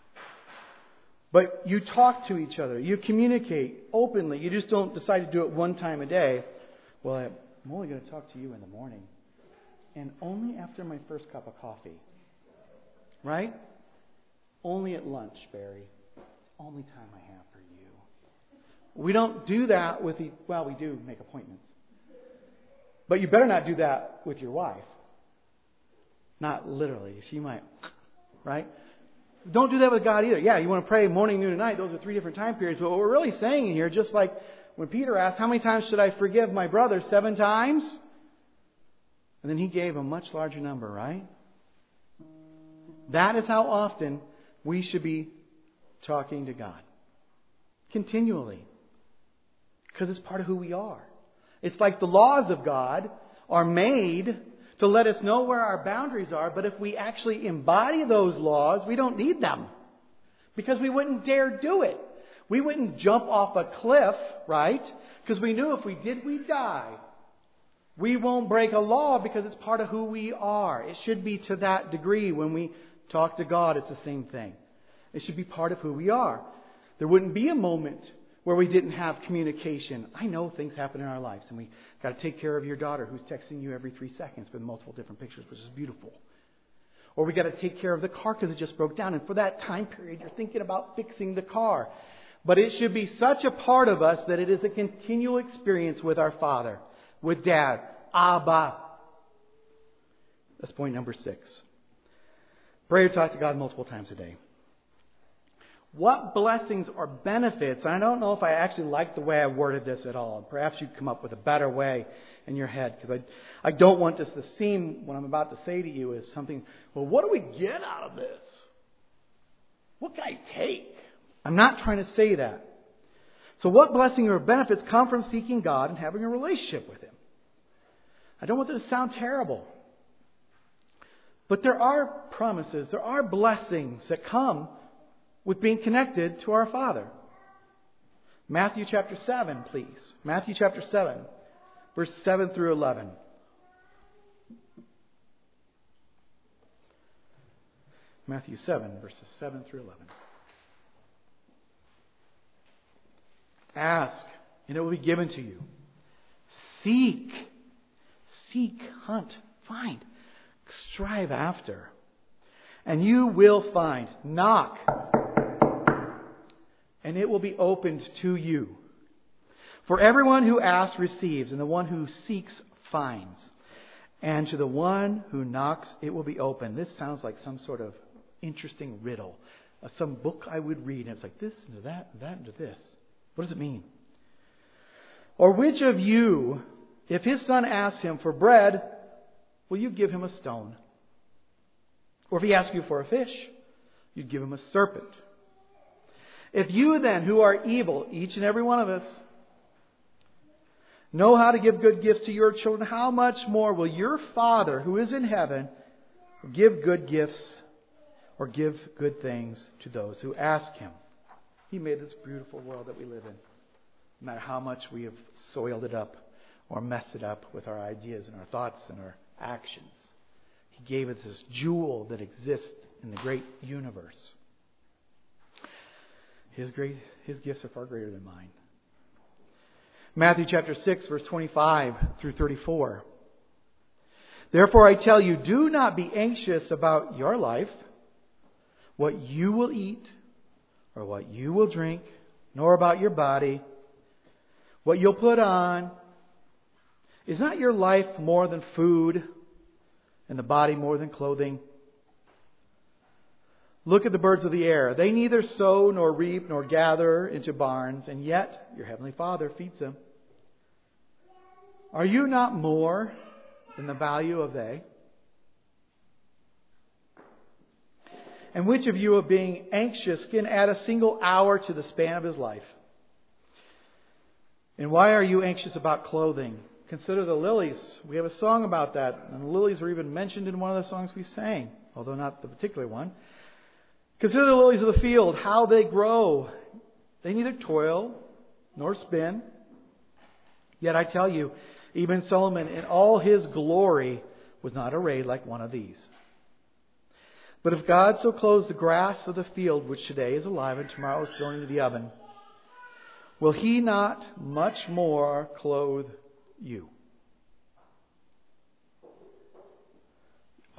[SPEAKER 1] But you talk to each other. You communicate openly. You just don't decide to do it one time a day. Well, I'm only going to talk to you in the morning. And only after my first cup of coffee. Right? Only at lunch, Barry. Only time I have for you. We don't do that with we do make appointments. But you better not do that with your wife. Not literally. She might, right? Don't do that with God either. Yeah, you want to pray morning, noon, and night. Those are 3 different time periods. But what we're really saying here, just like when Peter asked, how many times should I forgive my brother? 7 times? And then he gave a much larger number, right? That is how often we should be talking to God. Continually. Because it's part of who we are. It's like the laws of God are made to let us know where our boundaries are. But if we actually embody those laws, we don't need them. Because we wouldn't dare do it. We wouldn't jump off a cliff, right? Because we knew if we did, we'd die. We won't break a law because it's part of who we are. It should be to that degree. When we talk to God, it's the same thing. It should be part of who we are. There wouldn't be a moment where we didn't have communication. I know things happen in our lives, and we got to take care of your daughter who's texting you every 3 seconds with multiple different pictures, which is beautiful. Or we got to take care of the car because it just broke down, and for that time period, you're thinking about fixing the car. But it should be such a part of us that it is a continual experience with our Father, with Dad, Abba. That's point number 6. Pray or talk to God multiple times a day. What blessings or benefits? I don't know if I actually like the way I worded this at all. Perhaps you'd come up with a better way in your head, because I don't want this to seem, what I'm about to say to you, is something, well, what do we get out of this? What can I take? I'm not trying to say that. So what blessing or benefits come from seeking God and having a relationship with Him? I don't want this to sound terrible. But there are promises, there are blessings that come with being connected to our Father. Matthew chapter 7, please. Matthew chapter 7, verse 7 through 11. Matthew 7, verses 7 through 11. Ask, and it will be given to you. Seek, hunt, find, strive after, and you will find. Knock, and it will be opened to you. For everyone who asks receives, and the one who seeks finds. And to the one who knocks, it will be opened. This sounds like some sort of interesting riddle. Some book I would read, and it's like this into that, that into this. What does it mean? Or which of you, if his son asks him for bread, will you give him a stone? Or if he asks you for a fish, you'd give him a serpent. If you then, who are evil, each and every one of us, know how to give good gifts to your children, how much more will your Father who is in heaven give good gifts or give good things to those who ask Him? He made this beautiful world that we live in. No matter how much we have soiled it up or messed it up with our ideas and our thoughts and our actions, He gave us this jewel that exists in the great universe. His gifts are far greater than mine. Matthew chapter 6, verse 25 through 34. Therefore I tell you, do not be anxious about your life, what you will eat or what you will drink, nor about your body, what you'll put on. Is not your life more than food, and the body more than clothing? Look at the birds of the air. They neither sow nor reap nor gather into barns, and yet your heavenly Father feeds them. Are you not more than the value of they? And which of you, of being anxious, can add a single hour to the span of his life? And why are you anxious about clothing? Consider the lilies. We have a song about that. And the lilies were even mentioned in one of the songs we sang, although not the particular one. Consider the lilies of the field, how they grow. They neither toil nor spin. Yet I tell you, even Solomon in all his glory was not arrayed like one of these. But if God so clothes the grass of the field, which today is alive and tomorrow is thrown into the oven, will He not much more clothe you,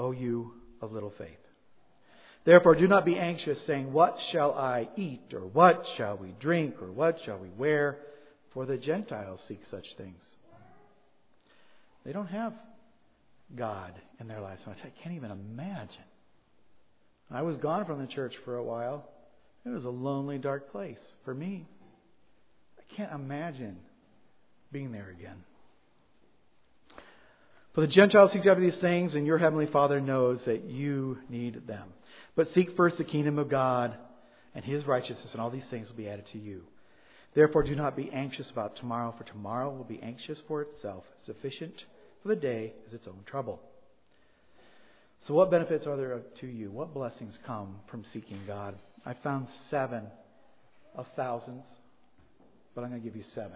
[SPEAKER 1] O you of little faith. Therefore do not be anxious, saying, what shall I eat? Or what shall we drink? Or what shall we wear? For the Gentiles seek such things. They don't have God in their lives. I can't even imagine. I was gone from the church for a while. It was a lonely, dark place for me. I can't imagine being there again. For the Gentiles seek after these things, and your heavenly Father knows that you need them. But seek first the kingdom of God and His righteousness, and all these things will be added to you. Therefore do not be anxious about tomorrow, for tomorrow will be anxious for itself. Sufficient for the day is its own trouble. So what benefits are there to you? What blessings come from seeking God? I found 7 of thousands, but I'm going to give you 7.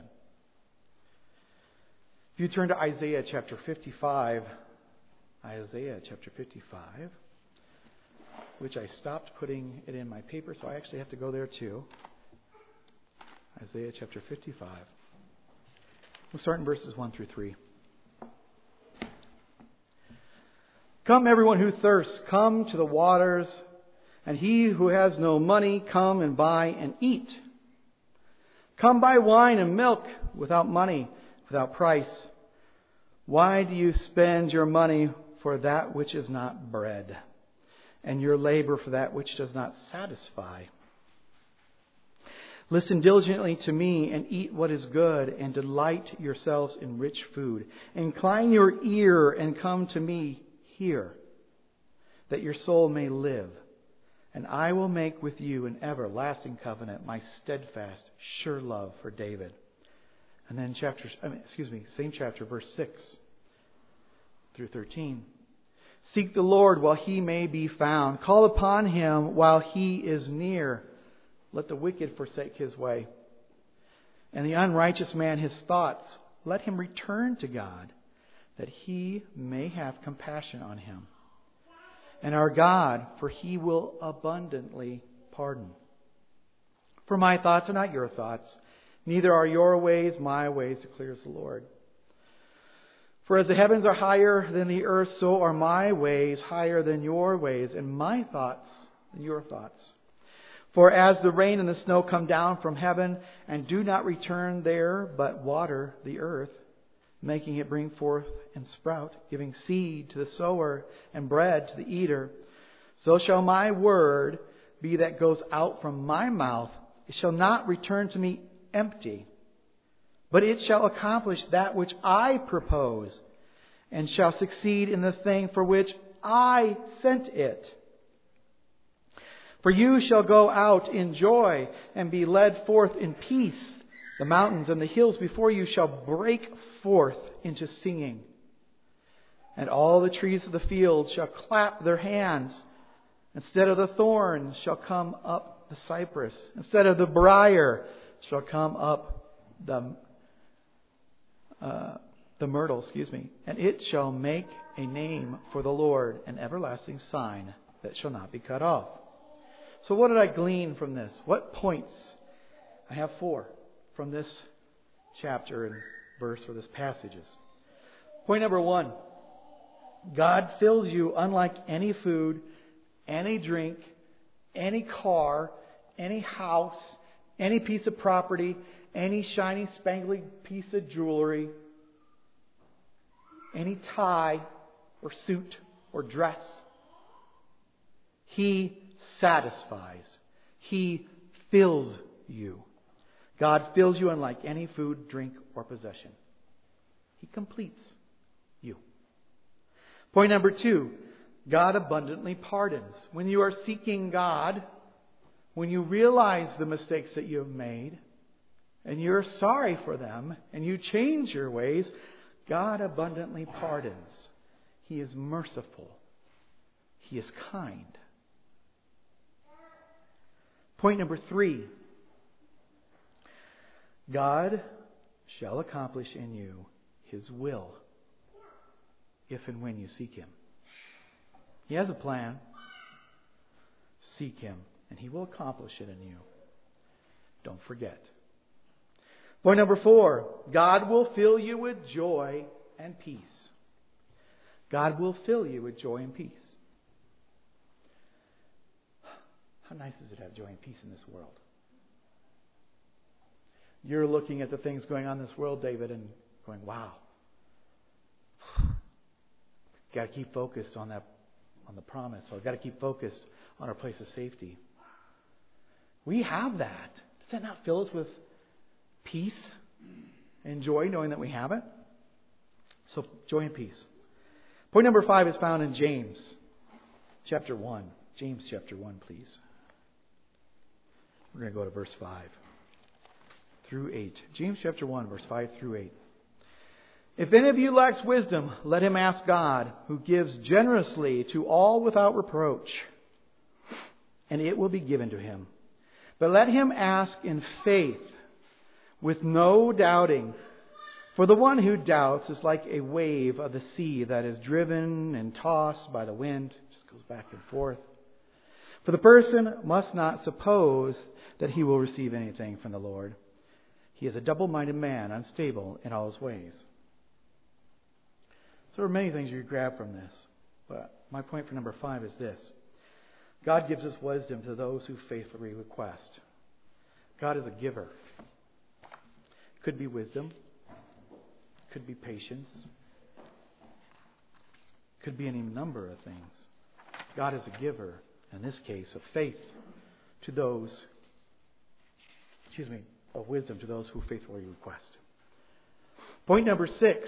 [SPEAKER 1] If you turn to Isaiah chapter 55, which I stopped putting it in my paper, so I actually have to go there too. Isaiah chapter 55. We'll start in verses 1 through 3. Come, everyone who thirsts, come to the waters, and he who has no money, come and buy and eat. Come buy wine and milk without money, without price. Why do you spend your money for that which is not bread, and your labor for that which does not satisfy? Listen diligently to me and eat what is good, and delight yourselves in rich food. Incline your ear and come to me. Hear, that your soul may live, and I will make with you an everlasting covenant, my steadfast, sure love for David. And then same chapter, verse 6 through 13. Seek the Lord while He may be found. Call upon Him while He is near. Let the wicked forsake his way, and the unrighteous man his thoughts. Let him return to God, that He may have compassion on him. And our God, for He will abundantly pardon. For my thoughts are not your thoughts, neither are your ways my ways, declares the Lord. For as the heavens are higher than the earth, so are my ways higher than your ways, and my thoughts than your thoughts. For as the rain and the snow come down from heaven, and do not return there, but water the earth, making it bring forth and sprout, giving seed to the sower and bread to the eater, so shall my word be that goes out from my mouth. It shall not return to me empty, but it shall accomplish that which I propose, and shall succeed in the thing for which I sent it. For you shall go out in joy and be led forth in peace. The mountains and the hills before you shall break forth into singing. And all the trees of the field shall clap their hands. Instead of the thorn shall come up the cypress. Instead of the briar shall come up the myrtle, And it shall make a name for the Lord, an everlasting sign that shall not be cut off. So what did I glean from this? What points? I have 4 from this chapter and verse or this passages. Point number 1. God fills you unlike any food, any drink, any car, any house, any piece of property, any shiny, spangly piece of jewelry, any tie or suit or dress. He satisfies. He fills you. God fills you unlike any food, drink, or possession. He completes you. Point number 2. God abundantly pardons. When you are seeking God, when you realize the mistakes that you have made, and you're sorry for them, and you change your ways, God abundantly pardons. He is merciful. He is kind. Point number 3. God shall accomplish in you His will if and when you seek Him. He has a plan. Seek Him, and He will accomplish it in you. Don't forget. Point number 4. God will fill you with joy and peace. God will fill you with joy and peace. How nice is it to have joy and peace in this world? You're looking at the things going on in this world, David, and going, wow. Got to keep focused on the promise. Or got to keep focused on our place of safety. We have that. Does that not fill us with peace and joy, knowing that we have it? So, joy and peace. Point number 5 is found in James chapter 1. James chapter 1, please. We're going to go to verse 5 through 8. James chapter 1, verse 5 through 8. If any of you lacks wisdom, let him ask God, who gives generously to all without reproach, and it will be given to him. But let him ask in faith, with no doubting. For the one who doubts is like a wave of the sea that is driven and tossed by the wind. It just goes back and forth. For the person must not suppose that he will receive anything from the Lord. He is a double-minded man, unstable in all his ways. So there are many things you could grab from this. But my point for number 5 is this. God gives us wisdom to those who faithfully request. God is a giver. Could be wisdom. Could be patience. Could be any number of things. God is a giver, in this case, of faith to those, of wisdom to those who faithfully request. Point number 6.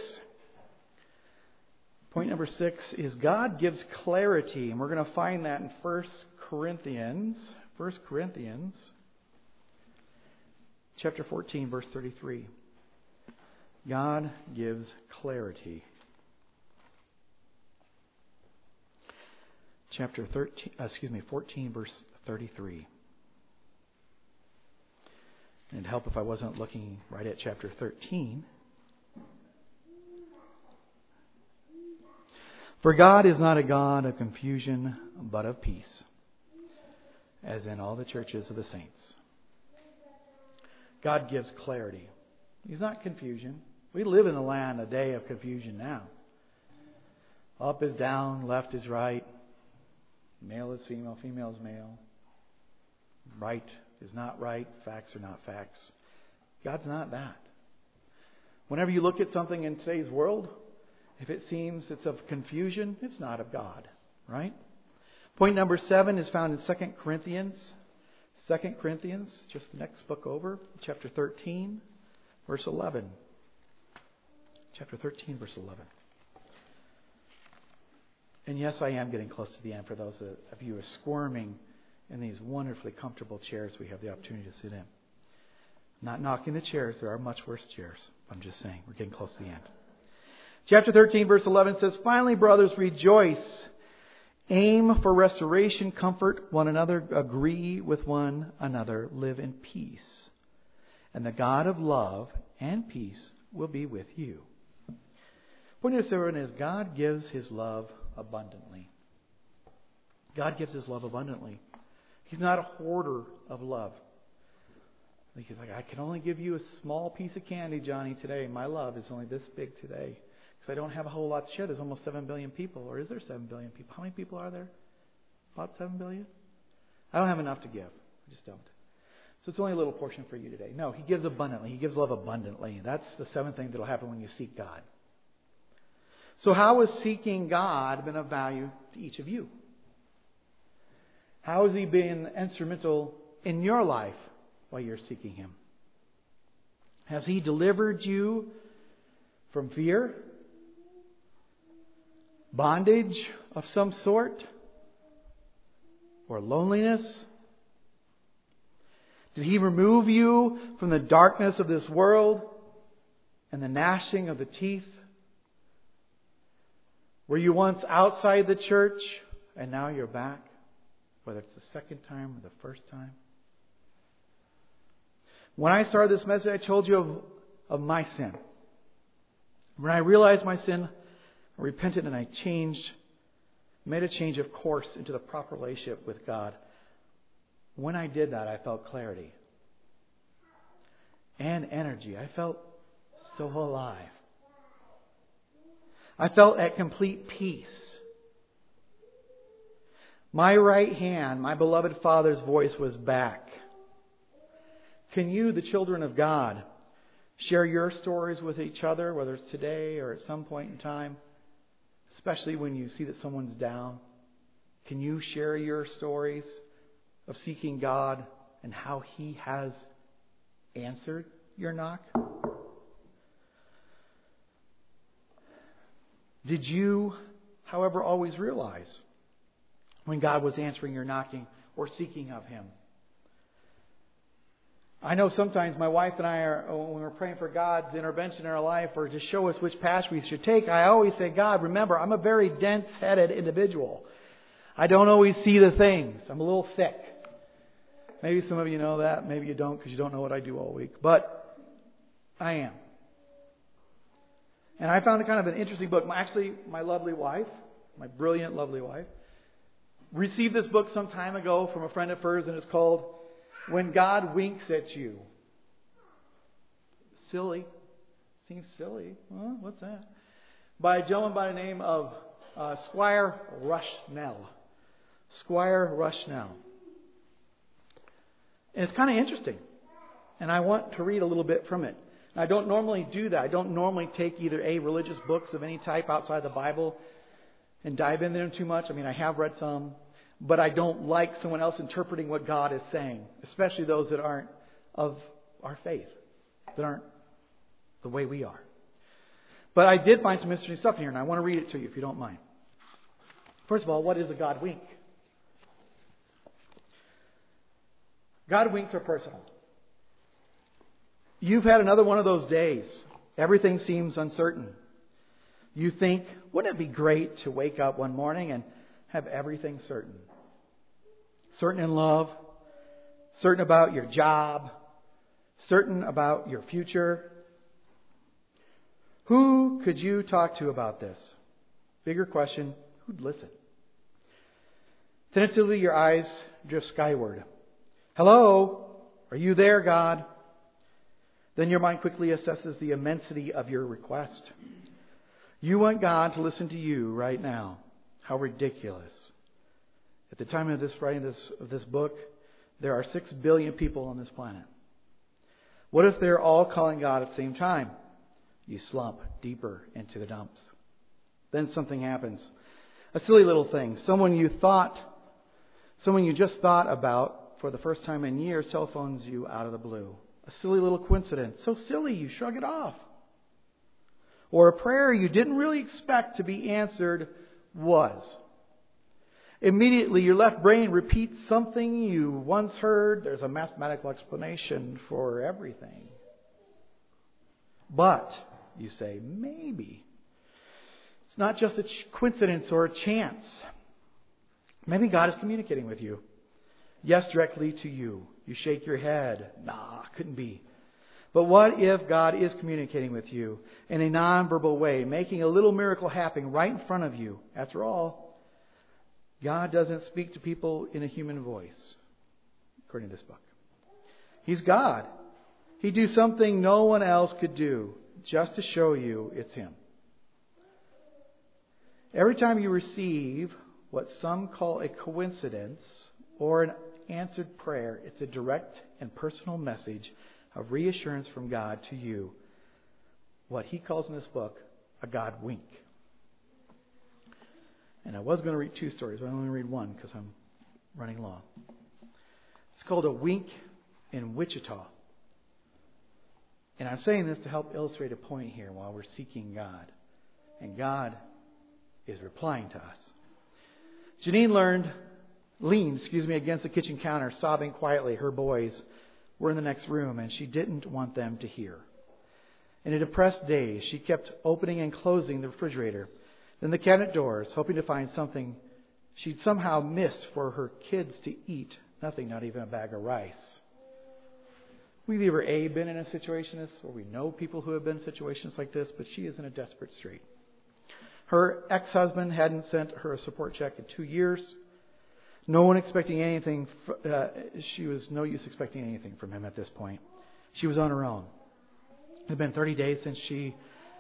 [SPEAKER 1] Point number 6 is God gives clarity, and we're going to find that in 1 Corinthians chapter 14, verse 33. God gives clarity. Chapter 14, verse 33. And it'd help if I wasn't looking right at chapter 13. For God is not a God of confusion, but of peace, as in all the churches of the saints. God gives clarity. He's not confusion. We live in a land, a day of confusion now. Up is down, left is right. Male is female, female is male. Right is not right, facts are not facts. God's not that. Whenever you look at something in today's world, if it seems it's of confusion, it's not of God, right? Point number 7 is found in 2 Corinthians. 2 Corinthians, just the next book over, chapter 13, verse 11. Chapter 13, verse 11. And yes, I am getting close to the end for those of you who are squirming in these wonderfully comfortable chairs we have the opportunity to sit in. I'm not knocking the chairs. There are much worse chairs. I'm just saying, we're getting close to the end. Chapter 13, verse 11 says, Finally, brothers, rejoice. Aim for restoration, comfort one another, agree with one another, live in peace. And the God of love and peace will be with you. Point number 7 is God gives His love abundantly. God gives His love abundantly. He's not a hoarder of love. He's like, I can only give you a small piece of candy, Johnny, today. My love is only this big today. Because I don't have a whole lot to share. There's almost 7 billion people. Or is there 7 billion people? How many people are there? About 7 billion? I don't have enough to give. I just don't. So it's only a little portion for you today. No, He gives abundantly. He gives love abundantly. That's the 7th thing that will happen when you seek God. So how has seeking God been of value to each of you? How has He been instrumental in your life while you're seeking Him? Has He delivered you from fear? Bondage of some sort? Or loneliness? Did He remove you from the darkness of this world and the gnashing of the teeth? Were you once outside the church and now you're back? Whether it's the second time or the first time. When I started this message, I told you of my sin. When I realized my sin, I repented and I made a change of course into the proper relationship with God. When I did that, I felt clarity and energy. I felt so alive. I felt at complete peace. My right hand, my beloved Father's voice was back. Can you, the children of God, share your stories with each other, whether it's today or at some point in time, especially when you see that someone's down? Can you share your stories of seeking God and how He has answered your knock? Did you, however, always realize when God was answering your knocking or seeking of Him? I know sometimes my wife and I are, when we're praying for God's intervention in our life or to show us which path we should take, I always say, God, remember, I'm a very dense-headed individual. I don't always see the things. I'm a little thick. Maybe some of you know that. Maybe you don't because you don't know what I do all week. But I am. And I found a kind of an interesting book. Actually, my lovely wife, my brilliant, lovely wife, received this book some time ago from a friend of hers, and it's called When God Winks at You. Silly. Seems silly. Huh? What's that? By a gentleman by the name of Squire Rushnell. Squire Rushnell. And it's kind of interesting. And I want to read a little bit from it. I don't normally do that. I don't normally take either religious books of any type outside the Bible and dive in there too much. I mean, I have read some, but I don't like someone else interpreting what God is saying, especially those that aren't of our faith, that aren't the way we are. But I did find some interesting stuff in here, and I want to read it to you if you don't mind. First of all, what is a God wink? God winks are personal. You've had another one of those days. Everything seems uncertain. You think, wouldn't it be great to wake up one morning and have everything certain? Certain in love, certain about your job, certain about your future. Who could you talk to about this? Bigger question, who'd listen? Tentatively, your eyes drift skyward. Hello? Are you there, God? Then your mind quickly assesses the immensity of your request. You want God to listen to you right now. How ridiculous. At the time of this writing of this book, there are 6 billion people on this planet. What if they're all calling God at the same time? You slump deeper into the dumps. Then something happens. A silly little thing. Someone you just thought about for the first time in years telephones you out of the blue. A silly little coincidence. So silly you shrug it off. Or a prayer you didn't really expect to be answered was. Immediately your left brain repeats something you once heard. There's a mathematical explanation for everything. But, you say, maybe. It's not just a coincidence or a chance. Maybe God is communicating with you. Yes, directly to you. You shake your head. Nah, couldn't be. But what if God is communicating with you in a nonverbal way, making a little miracle happen right in front of you? After all, God doesn't speak to people in a human voice, according to this book. He's God. He'd do something no one else could do just to show you it's Him. Every time you receive what some call a coincidence or an answered prayer, it's a direct and personal message of reassurance from God to you. What He calls in this book a God wink. And I was going to read 2 stories, but I'm only going to read one because I'm running long. It's called A Wink in Wichita. And I'm saying this to help illustrate a point here while we're seeking God. And God is replying to us. Janine leaned against the kitchen counter, sobbing quietly. Her boys were in the next room, and she didn't want them to hear. In a depressed daze, she kept opening and closing the refrigerator, then the cabinet doors, hoping to find something she'd somehow missed for her kids to eat. Nothing, not even a bag of rice. We've either A, been in a situation like this, or we know people who have been in situations like this, but she is in a desperate strait. Her ex-husband hadn't sent her a support check in 2 years. No one expecting anything. She was no use expecting anything from him at this point. She was on her own. It had been 30 days since she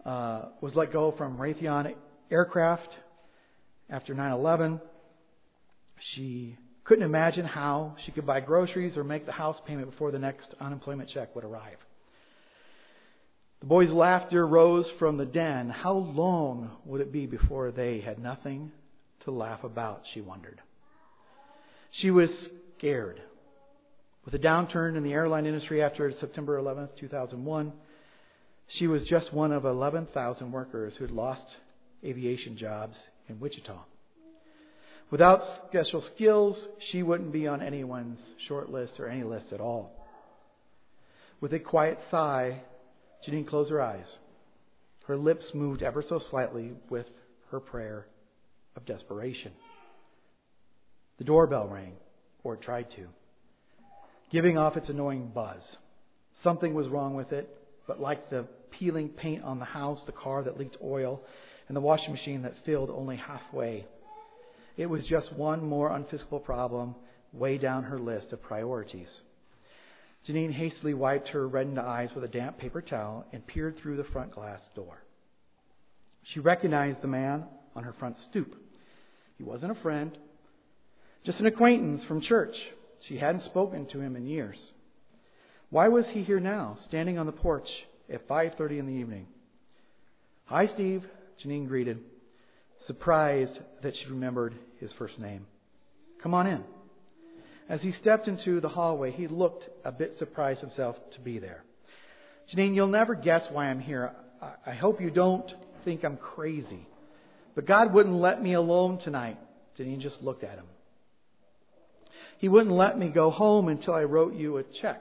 [SPEAKER 1] was let go from Raytheon Aircraft after 9/11. She couldn't imagine how she could buy groceries or make the house payment before the next unemployment check would arrive. The boys' laughter rose from the den. How long would it be before they had nothing to laugh about, she wondered. She was scared. With a downturn in the airline industry after September 11th, 2001, she was just one of 11,000 workers who had lost aviation jobs in Wichita. Without special skills, she wouldn't be on anyone's short list or any list at all. With a quiet sigh, Janine closed her eyes. Her lips moved ever so slightly with her prayer of desperation. The doorbell rang, or it tried to, giving off its annoying buzz. Something was wrong with it, but like the peeling paint on the house, the car that leaked oil, and the washing machine that filled only halfway, it was just one more unfixable problem way down her list of priorities. Janine hastily wiped her reddened eyes with a damp paper towel and peered through the front glass door. She recognized the man on her front stoop. He wasn't a friend, just an acquaintance from church. She hadn't spoken to him in years. Why was he here now, standing on the porch at 5:30 in the evening? "Hi, Steve," Janine greeted, surprised that she remembered his first name. "Come on in." As he stepped into the hallway, he looked a bit surprised himself to be there. "Janine, you'll never guess why I'm here. I hope you don't think I'm crazy. But God wouldn't let me alone tonight." Janine just looked at him. "He wouldn't let me go home until I wrote you a check.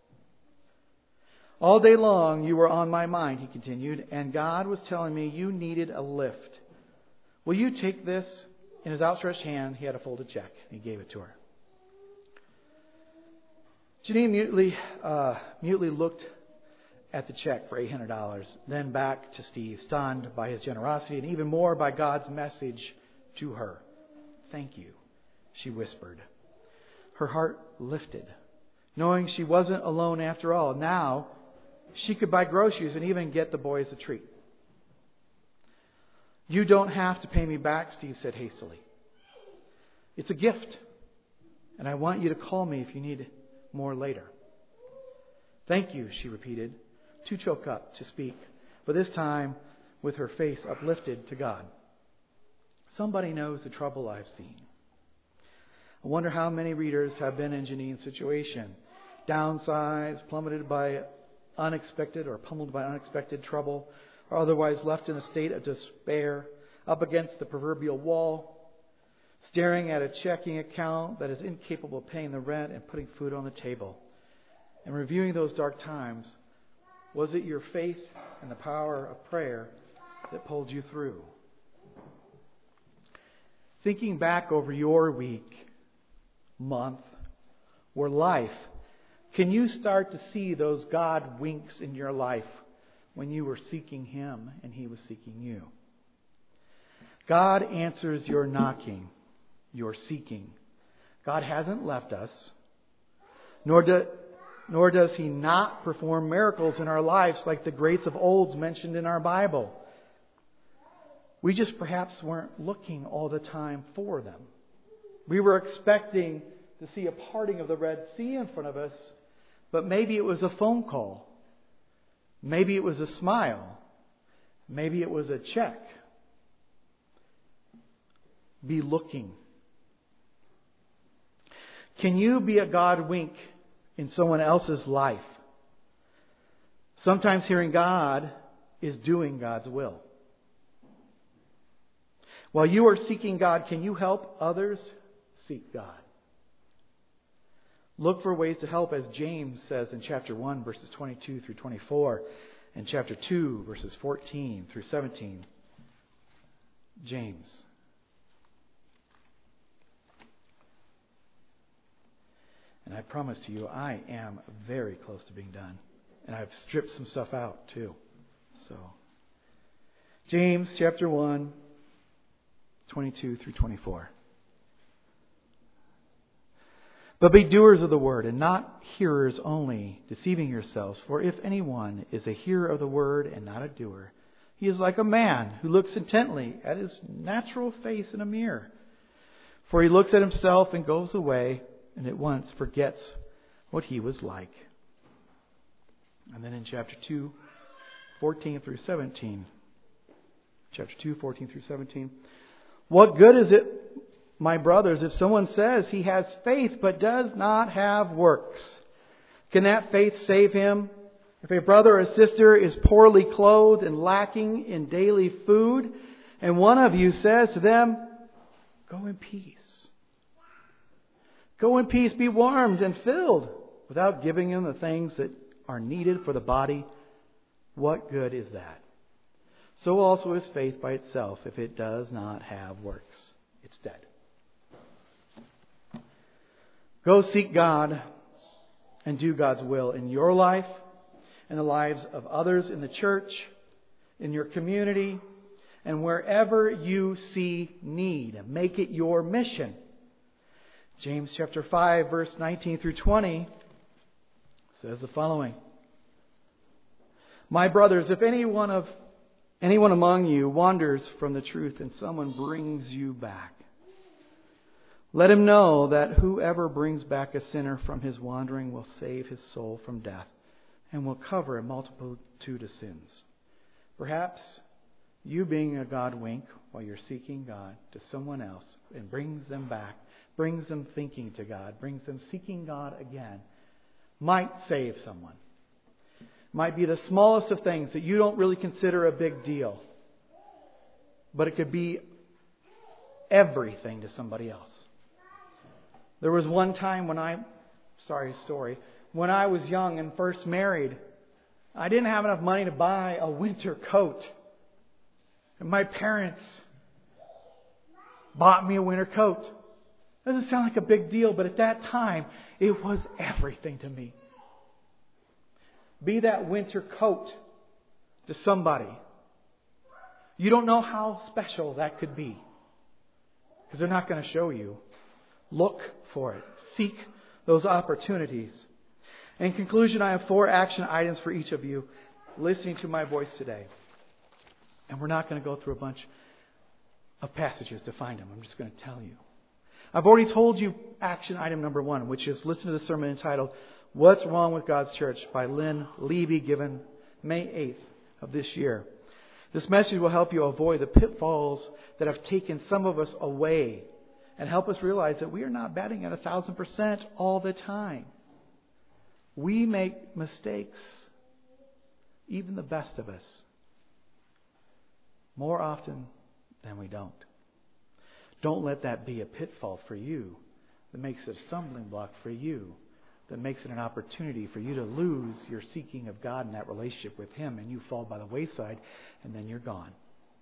[SPEAKER 1] All day long you were on my mind," he continued, "and God was telling me you needed a lift. Will you take this?" In his outstretched hand, he had a folded check, and he gave it to her. Janine mutely looked at the check for $800, then back to Steve, stunned by his generosity and even more by God's message to her. "Thank you," she whispered. Her heart lifted, knowing she wasn't alone after all. Now she could buy groceries and even get the boys a treat. "You don't have to pay me back," Steve said hastily. "It's a gift, and I want you to call me if you need more later." "Thank you," she repeated, too choked up to speak, but this time with her face uplifted to God. "Somebody knows the trouble I've seen." I wonder how many readers have been in Janine's situation. Downsized, plummeted by unexpected or pummeled by unexpected trouble, or otherwise left in a state of despair, up against the proverbial wall, staring at a checking account that is incapable of paying the rent and putting food on the table. And reviewing those dark times, was it your faith and the power of prayer that pulled you through? Thinking back over your week, month, or life, can you start to see those God winks in your life when you were seeking Him and He was seeking you? God answers your knocking, your seeking. God hasn't left us, nor does He not perform miracles in our lives like the greats of old mentioned in our Bible. We just perhaps weren't looking all the time for them. We were expecting to see a parting of the Red Sea in front of us, but maybe it was a phone call. Maybe it was a smile. Maybe it was a check. Be looking. Can you be a God wink in someone else's life? Sometimes hearing God is doing God's will. While you are seeking God, can you help others seek God? Look for ways to help, as James says in chapter 1, verses 22 through 24, and chapter 2, verses 14 through 17. James. And I promise to you, I am very close to being done. And I've stripped some stuff out too. So, James chapter 1, 22 through 24. But be doers of the word, and not hearers only, deceiving yourselves. For if anyone is a hearer of the word and not a doer, He is like a man who looks intently at his natural face in a mirror. For he looks at himself and goes away and at once forgets what he was like. And then in chapter 2, 14 through 17. Chapter 2, 14 through 17. What good is it, my brothers, if someone says he has faith but does not have works? Can that faith save him? If a brother or sister is poorly clothed and lacking in daily food, and one of you says to them, go in peace. Go in peace, be warmed and filled, without giving them the things that are needed for the body, what good is that? So also is faith by itself. If it does not have works, it's dead. Go seek God and do God's will in your life, in the lives of others in the church, in your community, and wherever you see need. Make it your mission. James chapter 5, verse 19 through 20 says the following. My brothers, if anyone among you wanders from the truth and someone brings you back, let him know that whoever brings back a sinner from his wandering will save his soul from death and will cover a multitude of sins. Perhaps you being a God wink while you're seeking God to someone else and brings them back, brings them thinking to God, brings them seeking God again, might save someone. Might be the smallest of things that you don't really consider a big deal. But it could be everything to somebody else. There was one time when I was young and first married, I didn't have enough money to buy a winter coat. And my parents bought me a winter coat. Doesn't sound like a big deal, but at that time, it was everything to me. Be that winter coat to somebody. You don't know how special that could be, because they're not going to show you. Look for it. Seek those opportunities. In conclusion, I have 4 action items for each of you listening to my voice today. And we're not going to go through a bunch of passages to find them. I'm just going to tell you. I've already told you action item number 1, which is listen to the sermon entitled, What's Wrong with God's Church by Lynn Levy, given May 8th of this year. This message will help you avoid the pitfalls that have taken some of us away and help us realize that we are not batting at 1,000% all the time. We make mistakes, even the best of us, more often than we don't. Don't let that be a pitfall for you that makes it a stumbling block for you, that makes it an opportunity for you to lose your seeking of God in that relationship with Him, and you fall by the wayside and then you're gone.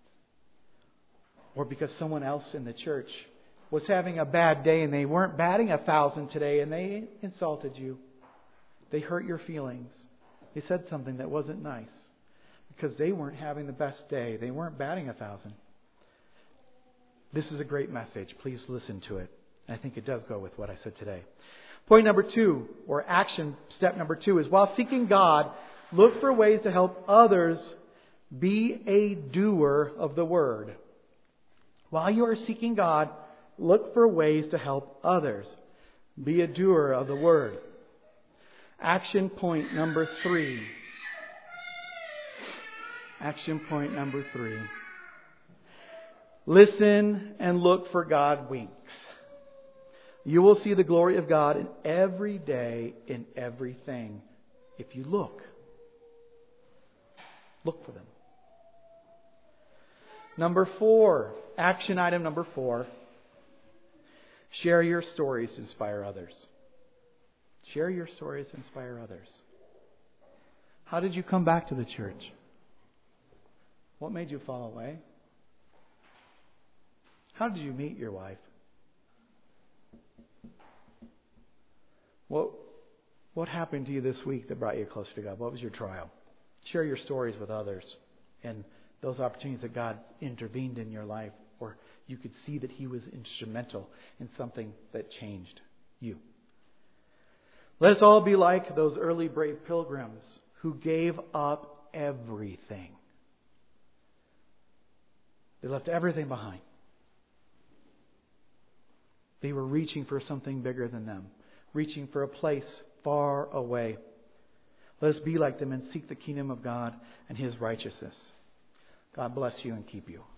[SPEAKER 1] Or because someone else in the church was having a bad day and they weren't batting 1,000 today and they insulted you. They hurt your feelings. They said something that wasn't nice because they weren't having the best day. They weren't batting 1,000. This is a great message. Please listen to it. I think it does go with what I said today. Point number 2, or action step number 2, is while seeking God, look for ways to help others be a doer of the Word. While you are seeking God, look for ways to help others be a doer of the Word. Action point number 3. Action point number 3. Listen and look for God winks. You will see the glory of God in every day, in everything, if you look. Look for them. Number 4, action item number 4. Share your stories to inspire others. Share your stories to inspire others. How did you come back to the church? What made you fall away? How did you meet your wife? What happened to you this week that brought you closer to God? What was your trial? Share your stories with others and those opportunities that God intervened in your life, or you could see that He was instrumental in something that changed you. Let us all be like those early brave pilgrims who gave up everything They left everything behind. They were reaching for something bigger than them, reaching for a place far away. Let us be like them and seek the kingdom of God and His righteousness. God bless you and keep you.